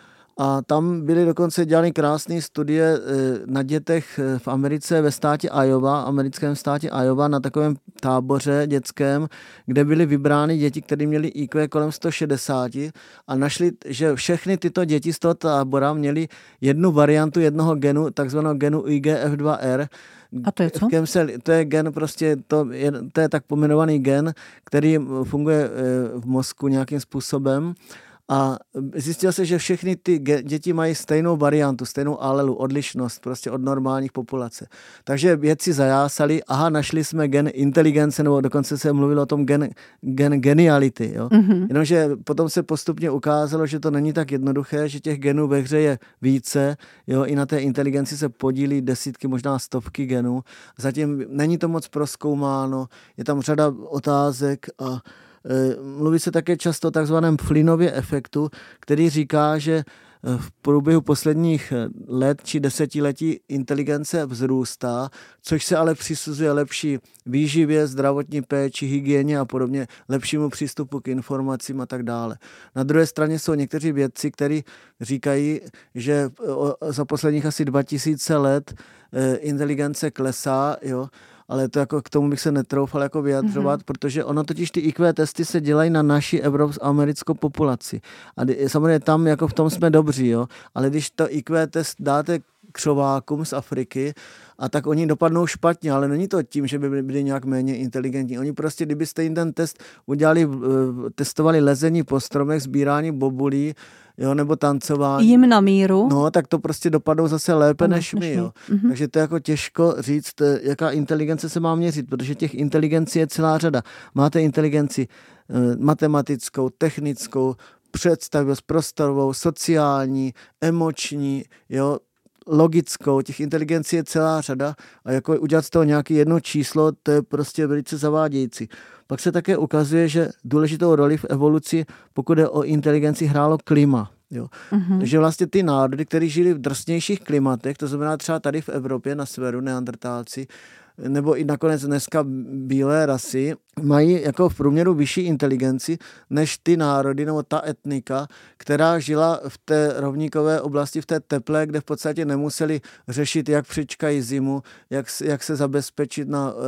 A tam byly dokonce dělány krásné studie na dětech v Americe ve státě Iowa, americkém státě Iowa, na takovém táboře dětském, kde byly vybrány děti, které měly IQ kolem 160 a našli, že všechny tyto děti z toho tábora měly jednu variantu jednoho genu, takzvaného genu IGF2R. A to je co? To je gen prostě, to je tak pomenovaný gen, který funguje v mozku nějakým způsobem. A zjistil se, že všechny ty děti mají stejnou variantu, stejnou alelu, odlišnost prostě od normálních populace. Takže vědci zajásali, našli jsme gen inteligence, nebo dokonce se mluvilo o tom gen geniality. Jo? Jenomže potom se postupně ukázalo, že to není tak jednoduché, že těch genů ve hře je více. Jo? I na té inteligenci se podílí desítky, možná stovky genů. Zatím není to moc prozkoumáno, je tam řada otázek a mluví se také často o takzvaném Flynnově efektu, který říká, že v průběhu posledních let či desetiletí inteligence vzrůstá, což se ale přisuzuje lepší výživě, zdravotní péči, hygieně a podobně, lepšímu přístupu k informacím a tak dále. Na druhé straně jsou někteří vědci, kteří říkají, že za posledních asi 2000 let inteligence klesá, jo, ale to jako k tomu bych se netroufal jako vyjadřovat, protože ono totiž ty IQ testy se dělají na naši americkou populaci. A samozřejmě tam jako v tom jsme dobří, jo, ale když to IQ test dáte křovákům z Afriky, a tak oni dopadnou špatně, ale není to tím, že by byli nějak méně inteligentní. Oni prostě, kdybyste jim ten test udělali, testovali lezení po stromech, sbírání bobulí, jo, nebo tancování. Jim na míru. No, tak to prostě dopadnou zase lépe než my, jo. Takže to je jako těžko říct, jaká inteligence se má měřit, protože těch inteligencí je celá řada. Máte inteligenci matematickou, technickou, představivost prostorovou, sociální, emoční, jo, logickou, těch inteligencí je celá řada a jako udělat z toho nějaké jedno číslo, to je prostě velice zavádějící. Pak se také ukazuje, že důležitou roli v evoluci, pokud je o inteligenci, hrálo klima. Jo. Takže vlastně ty národy, které žili v drsnějších klimatech, to znamená třeba tady v Evropě na severu, neandertálci, nebo i nakonec dneska bílé rasy, mají jako v průměru vyšší inteligenci než ty národy nebo ta etnika, která žila v té rovníkové oblasti, v té teplé, kde v podstatě nemuseli řešit, jak přečkají zimu, jak se zabezpečit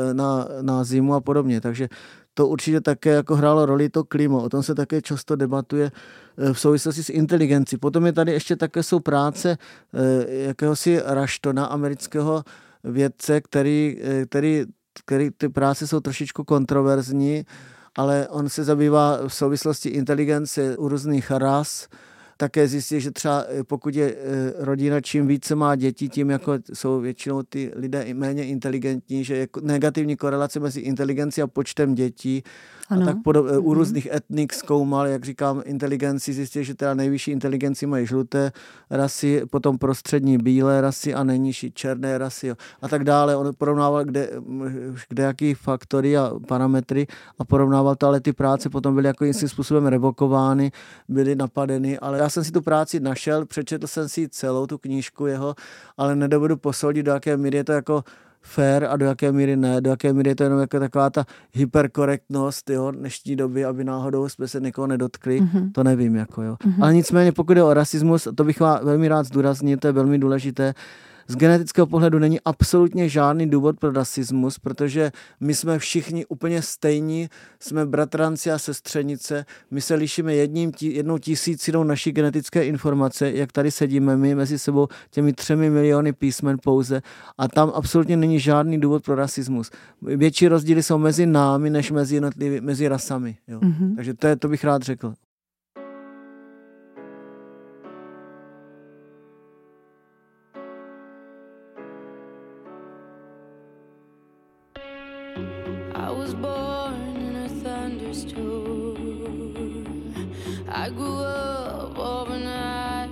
na zimu a podobně. Takže to určitě také jako hrálo roli to klima. O tom se také často debatuje v souvislosti s inteligencí. Potom je tady ještě také jsou práce jakéhosi Rushtona, amerického vědce, který ty práce jsou trošičku kontroverzní, ale on se zabývá v souvislosti inteligence u různých ras. Také zjistí, že třeba pokud je rodina, čím více má dětí, tím jako jsou většinou ty lidé méně inteligentní, že je negativní korelace mezi inteligencí a počtem dětí. Ano. A tak u různých etnik zkoumal, jak říkám, inteligenci, zjistil, že teda nejvyšší inteligenci mají žluté rasy, potom prostřední bílé rasy a nejnižší černé rasy. Jo. A tak dále. On porovnával kde jaký faktory a parametry a porovnával to, ale ty práce potom byly jako jistým způsobem revokovány, byly napadeny, ale já jsem si tu práci našel, přečetl jsem si celou tu knížku jeho, ale nedovedu posoudit, do jaké míry je to jako fair a do jaké míry ne, do jaké míry je to jenom jako taková ta hyperkorektnost, jo, dnešní doby, aby náhodou jsme se někoho nedotkli, to nevím, jako jo. Ale nicméně, pokud je o rasismus, to bych velmi rád zdůraznil, to je velmi důležité, z genetického pohledu není absolutně žádný důvod pro rasismus, protože my jsme všichni úplně stejní, jsme bratranci a sestřenice, my se lišíme jednou tisícinou naší genetické informace, jak tady sedíme my mezi sebou těmi 3 miliony písmen pouze a tam absolutně není žádný důvod pro rasismus. Větší rozdíly jsou mezi námi, než mezi rasami. Jo. Mm-hmm. Takže to bych rád řekl. I grew up overnight.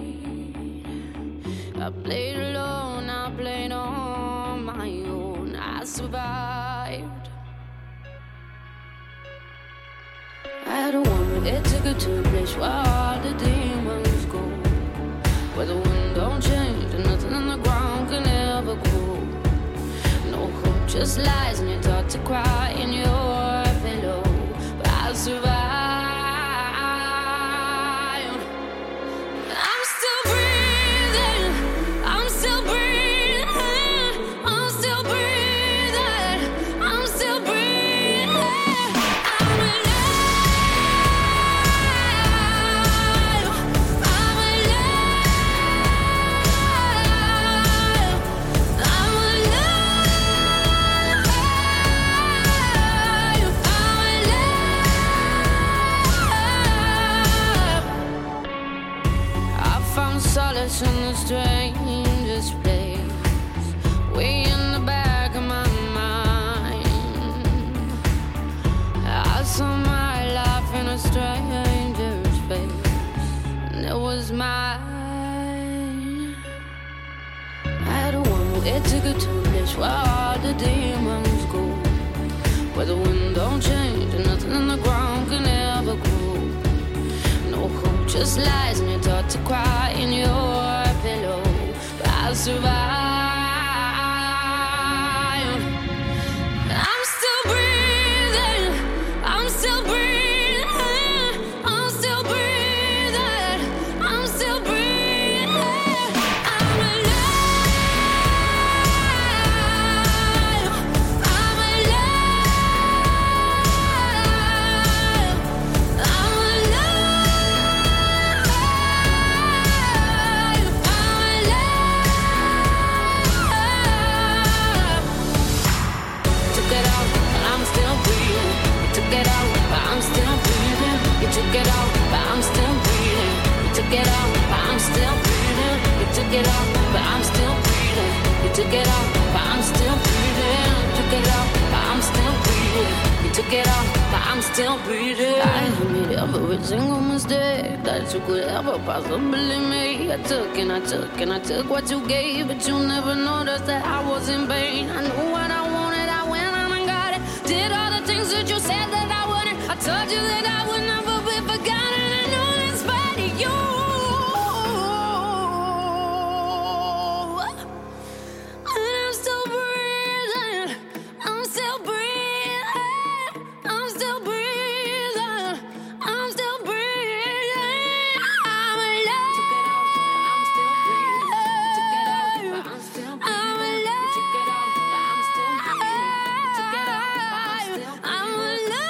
I played alone, I played on my own. I survived. I had a woman, it took her to a place where all the demons go, where the wind don't change and nothing on the ground can ever grow. No hope, just lies, and you're taught to cry in your pillow. But I survived. In the strangest place, way in the back of my mind, I saw my life in a stranger's face, and it was mine. I had a woman, it took her to a place where all the demons go, where the wind don't change and nothing on the ground can ever grow. No hope, just lies, and you're taught to cry in your pillow. But I survived. I'm still breathing. I'm still breathing. I'm still breathing. I'm still breathing. I'm alive. I'm alive. I'm took it out, but I'm still breathing. You took it out, but I'm still breathing. You took it out, but I'm still breathing. You took it out, but I'm still breathing. You took it out, but I'm still breathing. You took it out, but I'm still breathing. I made every single mistake that you could ever possibly make. I took and I took and I took what you gave, but you never noticed that I was in pain. I knew what I wanted, I went out and got it. Did all the things that you said that I wouldn't. I told you that I would never be forgotten. I know that's spite of you. And I'm still breathing. I'm still breathing. I'm still breathing. I'm still breathing. I'm alive. I'm still breathing. I'm still breathing. I'm alive. I'm still breathing. I'm alive.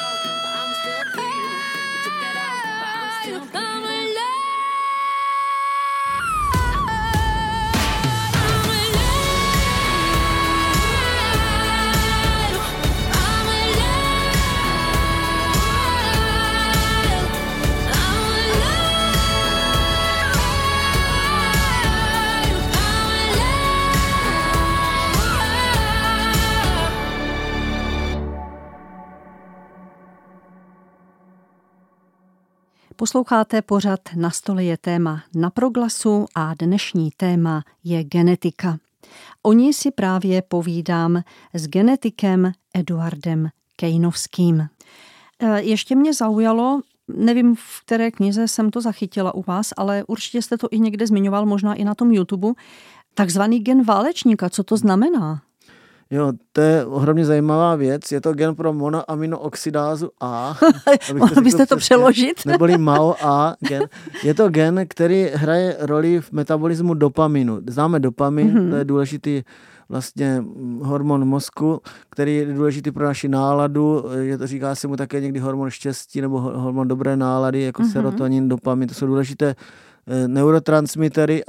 Posloucháte pořad Na stole je téma Na Proglasu a dnešní téma je genetika. O ní si právě povídám s genetikem Eduardem Kejnovským. Ještě mě zaujalo, nevím, v které knize jsem to zachytila u vás, ale určitě jste to i někde zmiňoval, možná i na tom YouTube, takzvaný gen válečníka. Co to znamená? Jo, to je ohromně zajímavá věc. Je to gen pro monoaminooxidázu A. Mohla byste to přeložit? Neboli MAO-A gen. Je to gen, který hraje roli v metabolismu dopaminu. Známe dopamin, to je důležitý vlastně hormon mozku, který je důležitý pro naši náladu. Říká se mu také někdy hormon štěstí nebo hormon dobré nálady, jako serotonin, dopamin. To jsou důležité neurotransmitery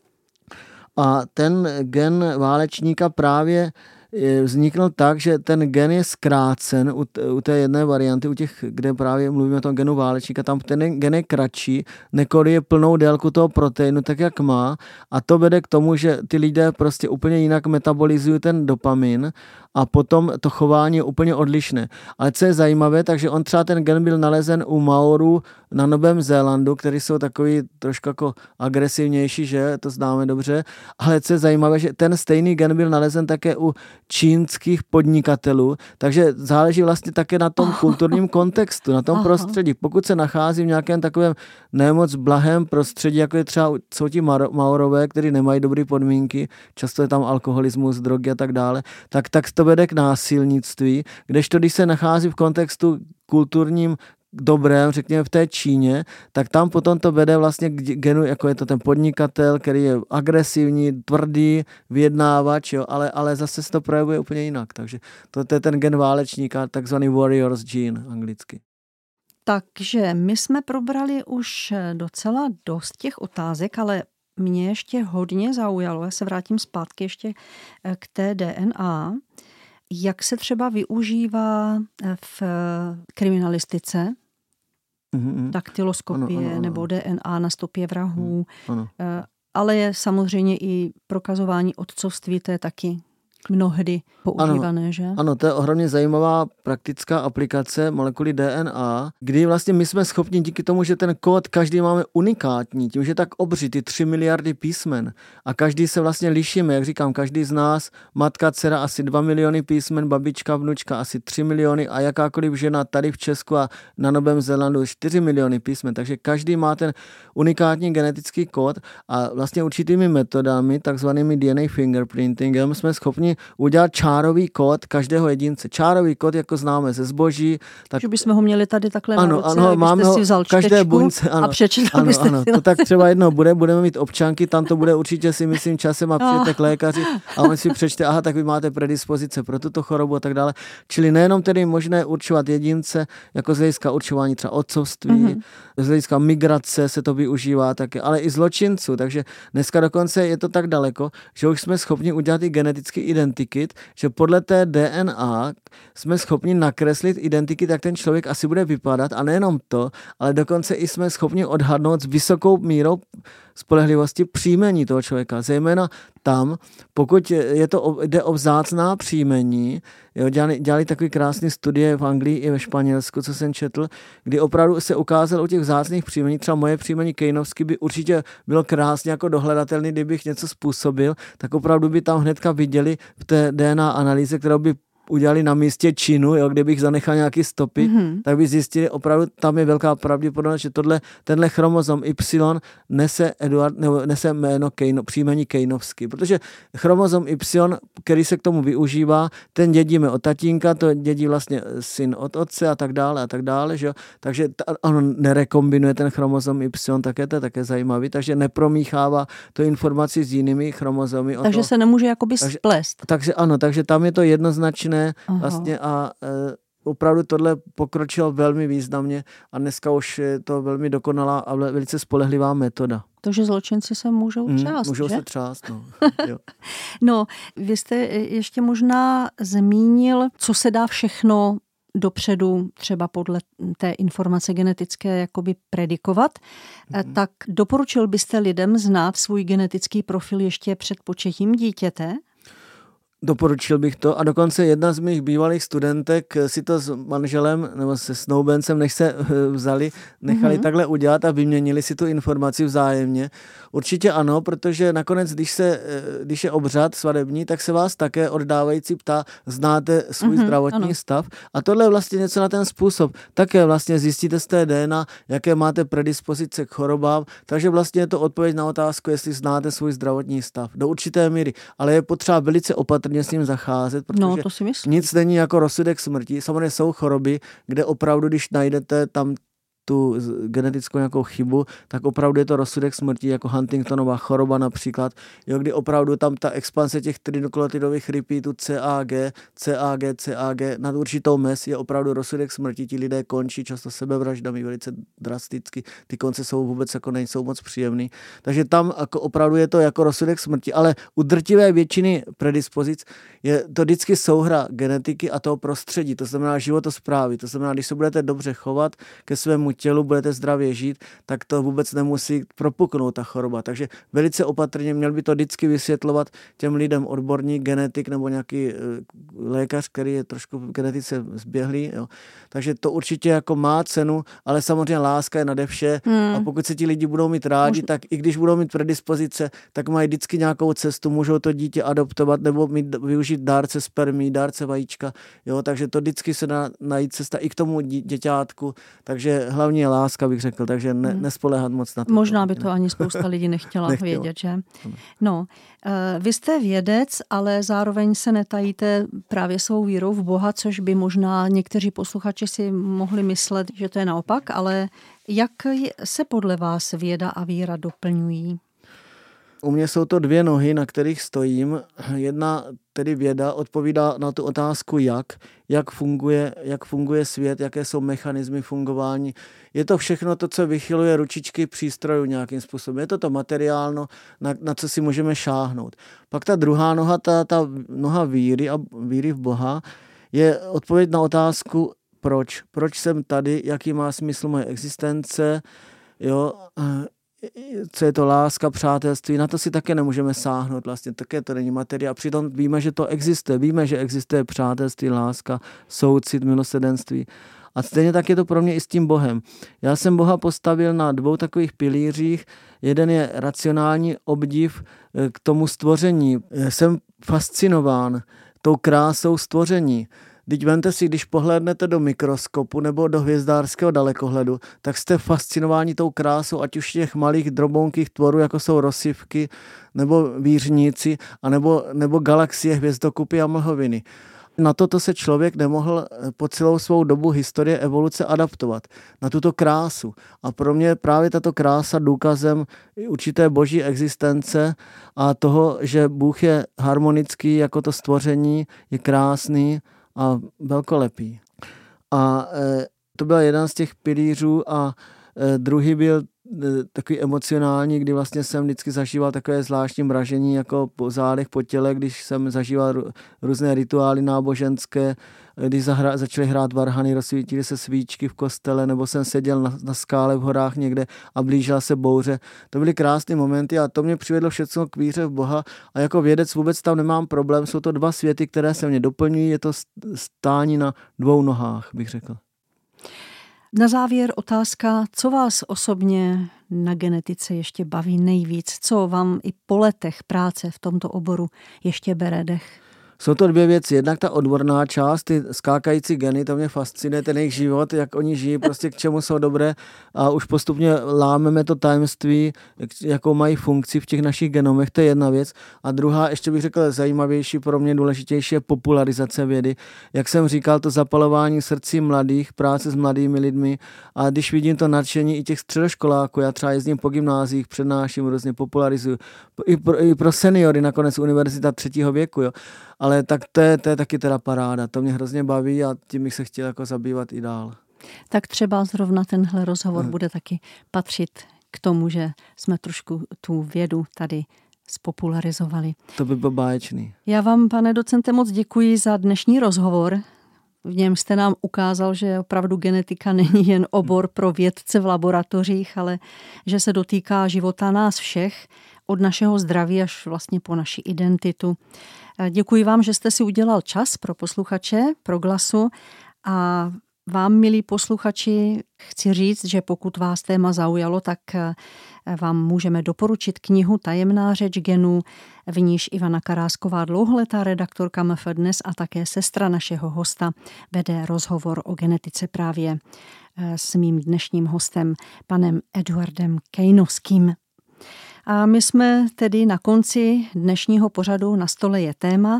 a ten gen válečníka právě vznikl tak, že ten gen je zkrácen u té jedné varianty, u těch, kde právě mluvíme o tom genu válečníka, tam ten gen je kratší, nekoduje plnou délku toho proteinu, tak jak má, a to vede k tomu, že ty lidé prostě úplně jinak metabolizují ten dopamin a potom to chování je úplně odlišné. Ale co je zajímavé, takže on třeba ten gen byl nalezen u Maorů na Novém Zélandu, který jsou takový trošku jako agresivnější, že to známe dobře, ale co je zajímavé, že ten stejný gen byl nalezen také u čínských podnikatelů, takže záleží vlastně také na tom kulturním kontextu, na tom prostředí. Pokud se nachází v nějakém takovém nemoc blahém prostředí, jako je třeba jsou ti Maorové, kteří nemají dobré podmínky, často je tam alkoholismus, drogy a tak dále, tak to vede k násilnictví, kdežto když se nachází v kontextu kulturním dobrém, řekněme v té Číně, tak tam potom to vede vlastně k genu, jako je to ten podnikatel, který je agresivní, tvrdý, vyjednávač, jo, ale zase se to projevuje úplně jinak. Takže to je ten gen válečníka, takzvaný warrior's gene anglicky. Takže my jsme probrali už docela dost těch otázek, ale mě ještě hodně zaujalo, já se vrátím zpátky ještě k té DNA, jak se třeba využívá v kriminalistice, daktyloskopie ano. Nebo DNA na stopě vrahů, ale je samozřejmě i prokazování otcovství, to je taky mnohdy používané, že? Ano, to je ohromně zajímavá praktická aplikace molekuly DNA, kdy vlastně my jsme schopni díky tomu, že ten kód každý máme unikátní, tím, že tak obří, ty 3 miliardy písmen a každý se vlastně lišíme, jak říkám, každý z nás, matka, dcera asi 2 miliony písmen, babička, vnučka asi 3 miliony a jakákoliv žena tady v Česku a na Novém Zélandu 4 miliony písmen, takže každý má ten unikátní genetický kód a vlastně určitými metodami, takzvanými DNA fingerprintingem, jsme schopni udělat čárový kód každého jedince. Čárový kód, jako známe ze zboží. Tak... Že bychom ho měli tady takhle na ruce, ano, máme ho si vzal každé buňce, a přečetl byste ano, to tak třeba jednou budeme mít občanky, tam to bude určitě si myslím časem a přijete k lékaři a on si přečte, aha, tak vy máte predispozice pro tuto chorobu a tak dále. Čili nejenom tedy možné určovat jedince, jako z hlediska určování třeba otcovství, z hlediska migrace se to využívá také, ale i zločinců, takže dneska dokonce je to tak daleko, že už jsme schopni udělat i genetický identikit, že podle té DNA jsme schopni nakreslit identikit, jak ten člověk asi bude vypadat a nejenom to, ale dokonce i jsme schopni odhadnout s vysokou mírou spolehlivosti příjmení toho člověka. Zejména tam, pokud jde o vzácná příjmení, jo, dělali takový krásný studie v Anglii i ve Španělsku, co jsem četl, kdy opravdu se ukázalo u těch vzácných příjmení, třeba moje příjmení Kejnovsky by určitě bylo krásně jako dohledatelný, kdybych něco způsobil, tak opravdu by tam hnedka viděli v té DNA analýze, kterou by udělali na místě činu, jo, kde bych zanechal nějaké stopy, tak by zjistili, opravdu tam je velká pravděpodobnost, že tenhle chromozom Y nese jméno příjmení Kejnovsky, protože chromozom Y, který se k tomu využívá, ten dědíme od tatínka, to dědí vlastně syn od otce a tak dále, že jo? Takže on nerekombinuje ten chromozom Y, také to je také zajímavý, takže nepromíchává to informaci s jinými chromozomy. Takže se nemůže jakoby splést. Takže ano, takže tam je to jednoznačné vlastně a opravdu tohle pokročilo velmi významně a dneska už je to velmi dokonalá a velice spolehlivá metoda. Takže zločinci se můžou třást, můžou že? se třást, no. Jo. No, vy jste ještě možná zmínil, co se dá všechno dopředu třeba podle té informace genetické jakoby predikovat, tak doporučil byste lidem znát svůj genetický profil ještě před početím dítěte? Doporučil bych to a dokonce jedna z mých bývalých studentek si to s manželem nebo se snoubencem, než se nechali takhle udělat a vyměnili si tu informaci vzájemně. Určitě ano, protože nakonec, když je obřad svatební, tak se vás také oddávající ptá, znáte svůj zdravotní stav a tohle je vlastně něco na ten způsob. Také vlastně zjistíte z té DNA, jaké máte predispozice k chorobám, takže vlastně je to odpověď na otázku, jestli znáte svůj zdravotní stav. Do určité míry, ale je potřeba velice opatrně opatrně s ním zacházet, protože to si myslím. nic není jako rozsudek smrti. Samozřejmě jsou choroby, kde opravdu, když najdete tam tu genetickou nějakou chybu, tak opravdu je to rozsudek smrti, jako Huntingtonova choroba například, kdy opravdu tam ta expanse těch trinukleotidových repeatů CAG nad určitou mez je opravdu rozsudek smrti. Ti lidé končí často sebevraždami velice drasticky, ty konce jsou vůbec jako nejsou moc příjemný. Takže tam jako opravdu je to jako rozsudek smrti, ale u drtivé většiny predispozic je to vždycky souhra genetiky a toho prostředí, to znamená životosprávy, to znamená, když se budete dobře chovat ke svému tělu, budete zdravě žít, tak to vůbec nemusí propuknout ta choroba. Takže velice opatrně měl by to vždycky vysvětlovat těm lidem odborník, genetik nebo nějaký lékař, který je trošku v genetice zběhlý. Jo. Takže to určitě jako má cenu, ale samozřejmě láska je nade vše a pokud se ti lidi budou mít rádi, tak i když budou mít predispozice, tak mají vždycky nějakou cestu, můžou to dítě adoptovat nebo využít dárce spermí, dárce vajíčka. Jo. Takže to vždycky se dá najít cesta i k tomu děťátku. Takže hlavně je láska, bych řekl, takže nespoléhat moc na to. Možná by to ani spousta lidí nechtěla vědět, že? No, vy jste vědec, ale zároveň se netajíte právě svou vírou v Boha, což by možná někteří posluchači si mohli myslet, že to je naopak, ale jak se podle vás věda a víra doplňují? U mě jsou to dvě nohy, na kterých stojím. Jedna, tedy věda, odpovídá na tu otázku jak funguje svět, jaké jsou mechanismy fungování. Je to všechno to, co vychyluje ručičky přístrojů nějakým způsobem. Je to materiálno, na co si můžeme šáhnout. Pak ta druhá noha, ta noha víry a víry v Boha, je odpověď na otázku proč. Proč jsem tady, jaký má smysl moje existence, jo, co je to láska, přátelství, na to si také nemůžeme sáhnout, vlastně také to není materie a přitom víme, že to existuje, víme, že existuje přátelství, láska, soucit, milosrdenství a stejně tak je to pro mě i s tím Bohem. Já jsem Boha postavil na dvou takových pilířích, jeden je racionální obdiv k tomu stvoření, jsem fascinován tou krásou stvoření. Teď vemte si, když pohlédnete do mikroskopu nebo do hvězdářského dalekohledu, tak jste fascinováni tou krásou, ať už těch malých drobounkých tvorů, jako jsou rosivky, nebo vířníci, nebo galaxie, hvězdokupy a mlhoviny. Na toto se člověk nemohl po celou svou dobu historie evoluce adaptovat, na tuto krásu. A pro mě právě tato krása důkazem určité boží existence a toho, že Bůh je harmonický, jako to stvoření, je krásný a velkolepý. A to byl jeden z těch pilířů a druhý byl takový emocionální, kdy vlastně jsem vždycky zažíval takové zvláštní mražení jako po zádech, po těle, když jsem zažíval různé rituály náboženské, když začaly hrát varhany, rozsvítily se svíčky v kostele, nebo jsem seděl na skále v horách někde a blížila se bouře. To byly krásné momenty a to mě přivedlo všechno k víře v Boha a jako vědec vůbec tam nemám problém. Jsou to dva světy, které se mě doplňují, je to stání na dvou nohách, bych řekl. Na závěr otázka, co vás osobně na genetice ještě baví nejvíc? Co vám i po letech práce v tomto oboru ještě bere dech? Jsou to dvě věci. Jednak ta odborná část, ty skákající geny, to mě fascinuje, ten jejich život, jak oni žijí, prostě k čemu jsou dobré a už postupně lámeme to tajemství, jakou mají funkci v těch našich genomech, to je jedna věc. A druhá, ještě bych řekl zajímavější, pro mě důležitější je popularizace vědy. Jak jsem říkal, to zapalování srdcí mladých, práce s mladými lidmi a když vidím to nadšení i těch středoškoláků, já třeba jezdím po gymnáziích, přednáším, různě popularizuju, i pro seniory, nakonec univerzita 3. věku, jo. Ale tak to je taky teda paráda. To mě hrozně baví a tím bych se chtěl jako zabývat i dál. Tak třeba zrovna tenhle rozhovor bude taky patřit k tomu, že jsme trošku tu vědu tady spopularizovali. To by bylo báječný. Já vám, pane docente, moc děkuji za dnešní rozhovor. V něm jste nám ukázal, že opravdu genetika není jen obor pro vědce v laboratořích, ale že se dotýká života nás všech, od našeho zdraví až vlastně po naši identitu. Děkuji vám, že jste si udělal čas pro posluchače Proglasu a vám, milí posluchači, chci říct, že pokud vás téma zaujalo, tak vám můžeme doporučit knihu Tajemná řeč genů, v níž Ivana Karásková, dlouholetá redaktorka MF Dnes a také sestra našeho hosta, vede rozhovor o genetice právě s mým dnešním hostem, panem Eduardem Kejnovským. A my jsme tedy na konci dnešního pořadu Na stole je téma.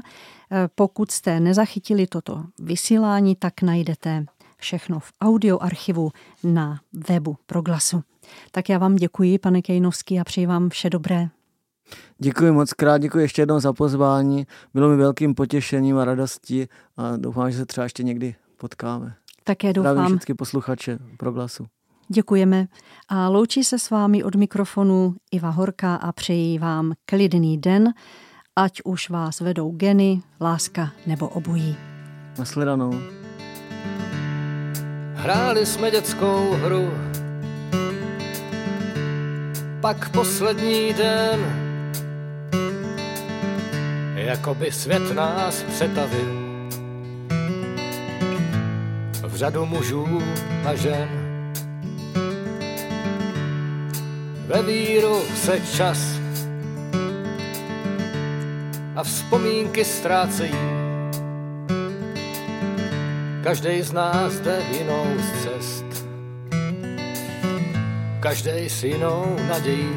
Pokud jste nezachytili toto vysílání, tak najdete všechno v audioarchivu na webu Proglasu. Tak já vám děkuji, pane Kejnovský, a přeji vám vše dobré. Děkuji moc krát, děkuji ještě jednou za pozvání. Bylo mi velkým potěšením a radostí a doufám, že se třeba ještě někdy potkáme. Také doufám. Zdravím všechny posluchače Proglasu. Děkujeme a loučí se s vámi od mikrofonu Iva Horká a přeji vám klidný den, ať už vás vedou geny, láska nebo obojí. Nashledanou. Hráli jsme dětskou hru, pak poslední den, jako by svět nás přetavil v řadu mužů a žen. Ve víru se čas a vzpomínky ztrácejí. Každej z nás jde jinou z cest, každej s jinou nadějí.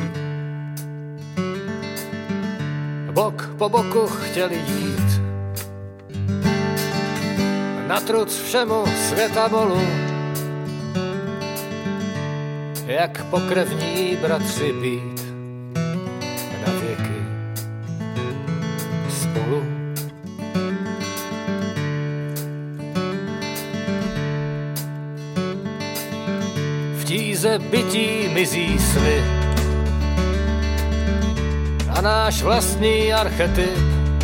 Bok po boku chtěli jít, na truc všemu světa bolu, jak pokrevní bratři být na věky spolu. V tíze bytí mizí sny a náš vlastní archetyp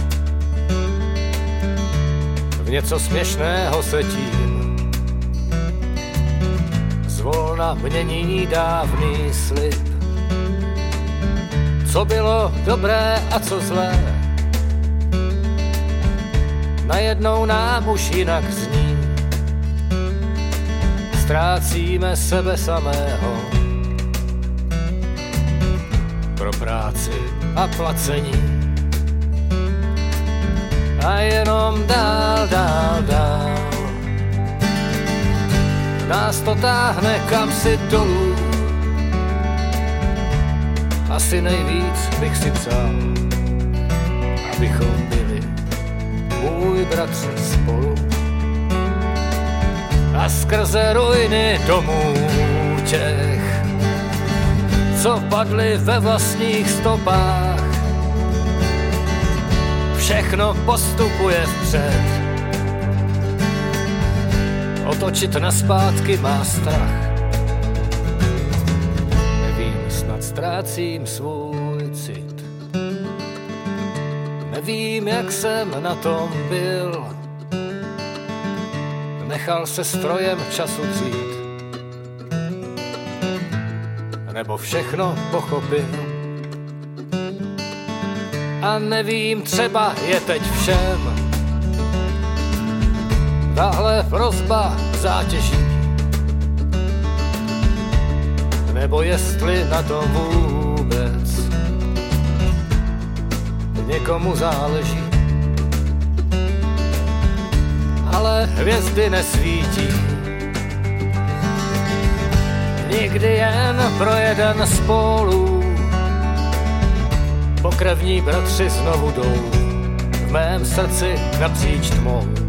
v něco směšného se tím zvolna mění dávný slib. Co bylo dobré a co zlé, najednou nám už jinak zní. Ztrácíme sebe samého pro práci a placení. A jenom dál, dál, dál nás to táhne kamsi dolů. Asi nejvíc bych si přál, abychom byli můj bratři spolu. A skrze ruiny domů těch, co padli ve vlastních stopách, všechno postupuje vpřed. Otočit naspátky má strach. Nevím, snad ztrácím svůj cit. Nevím, jak jsem na tom byl. Nechal se strojem času dřít. Nebo všechno pochopil. A nevím, třeba je teď všem tahle prosba zátěží. Nebo jestli na tom vůbec někomu záleží. Ale hvězdy nesvítí. Nikdy jen pro jeden z pólů. Pokrevní bratři znovu jdou v mém srdci napříč tmou.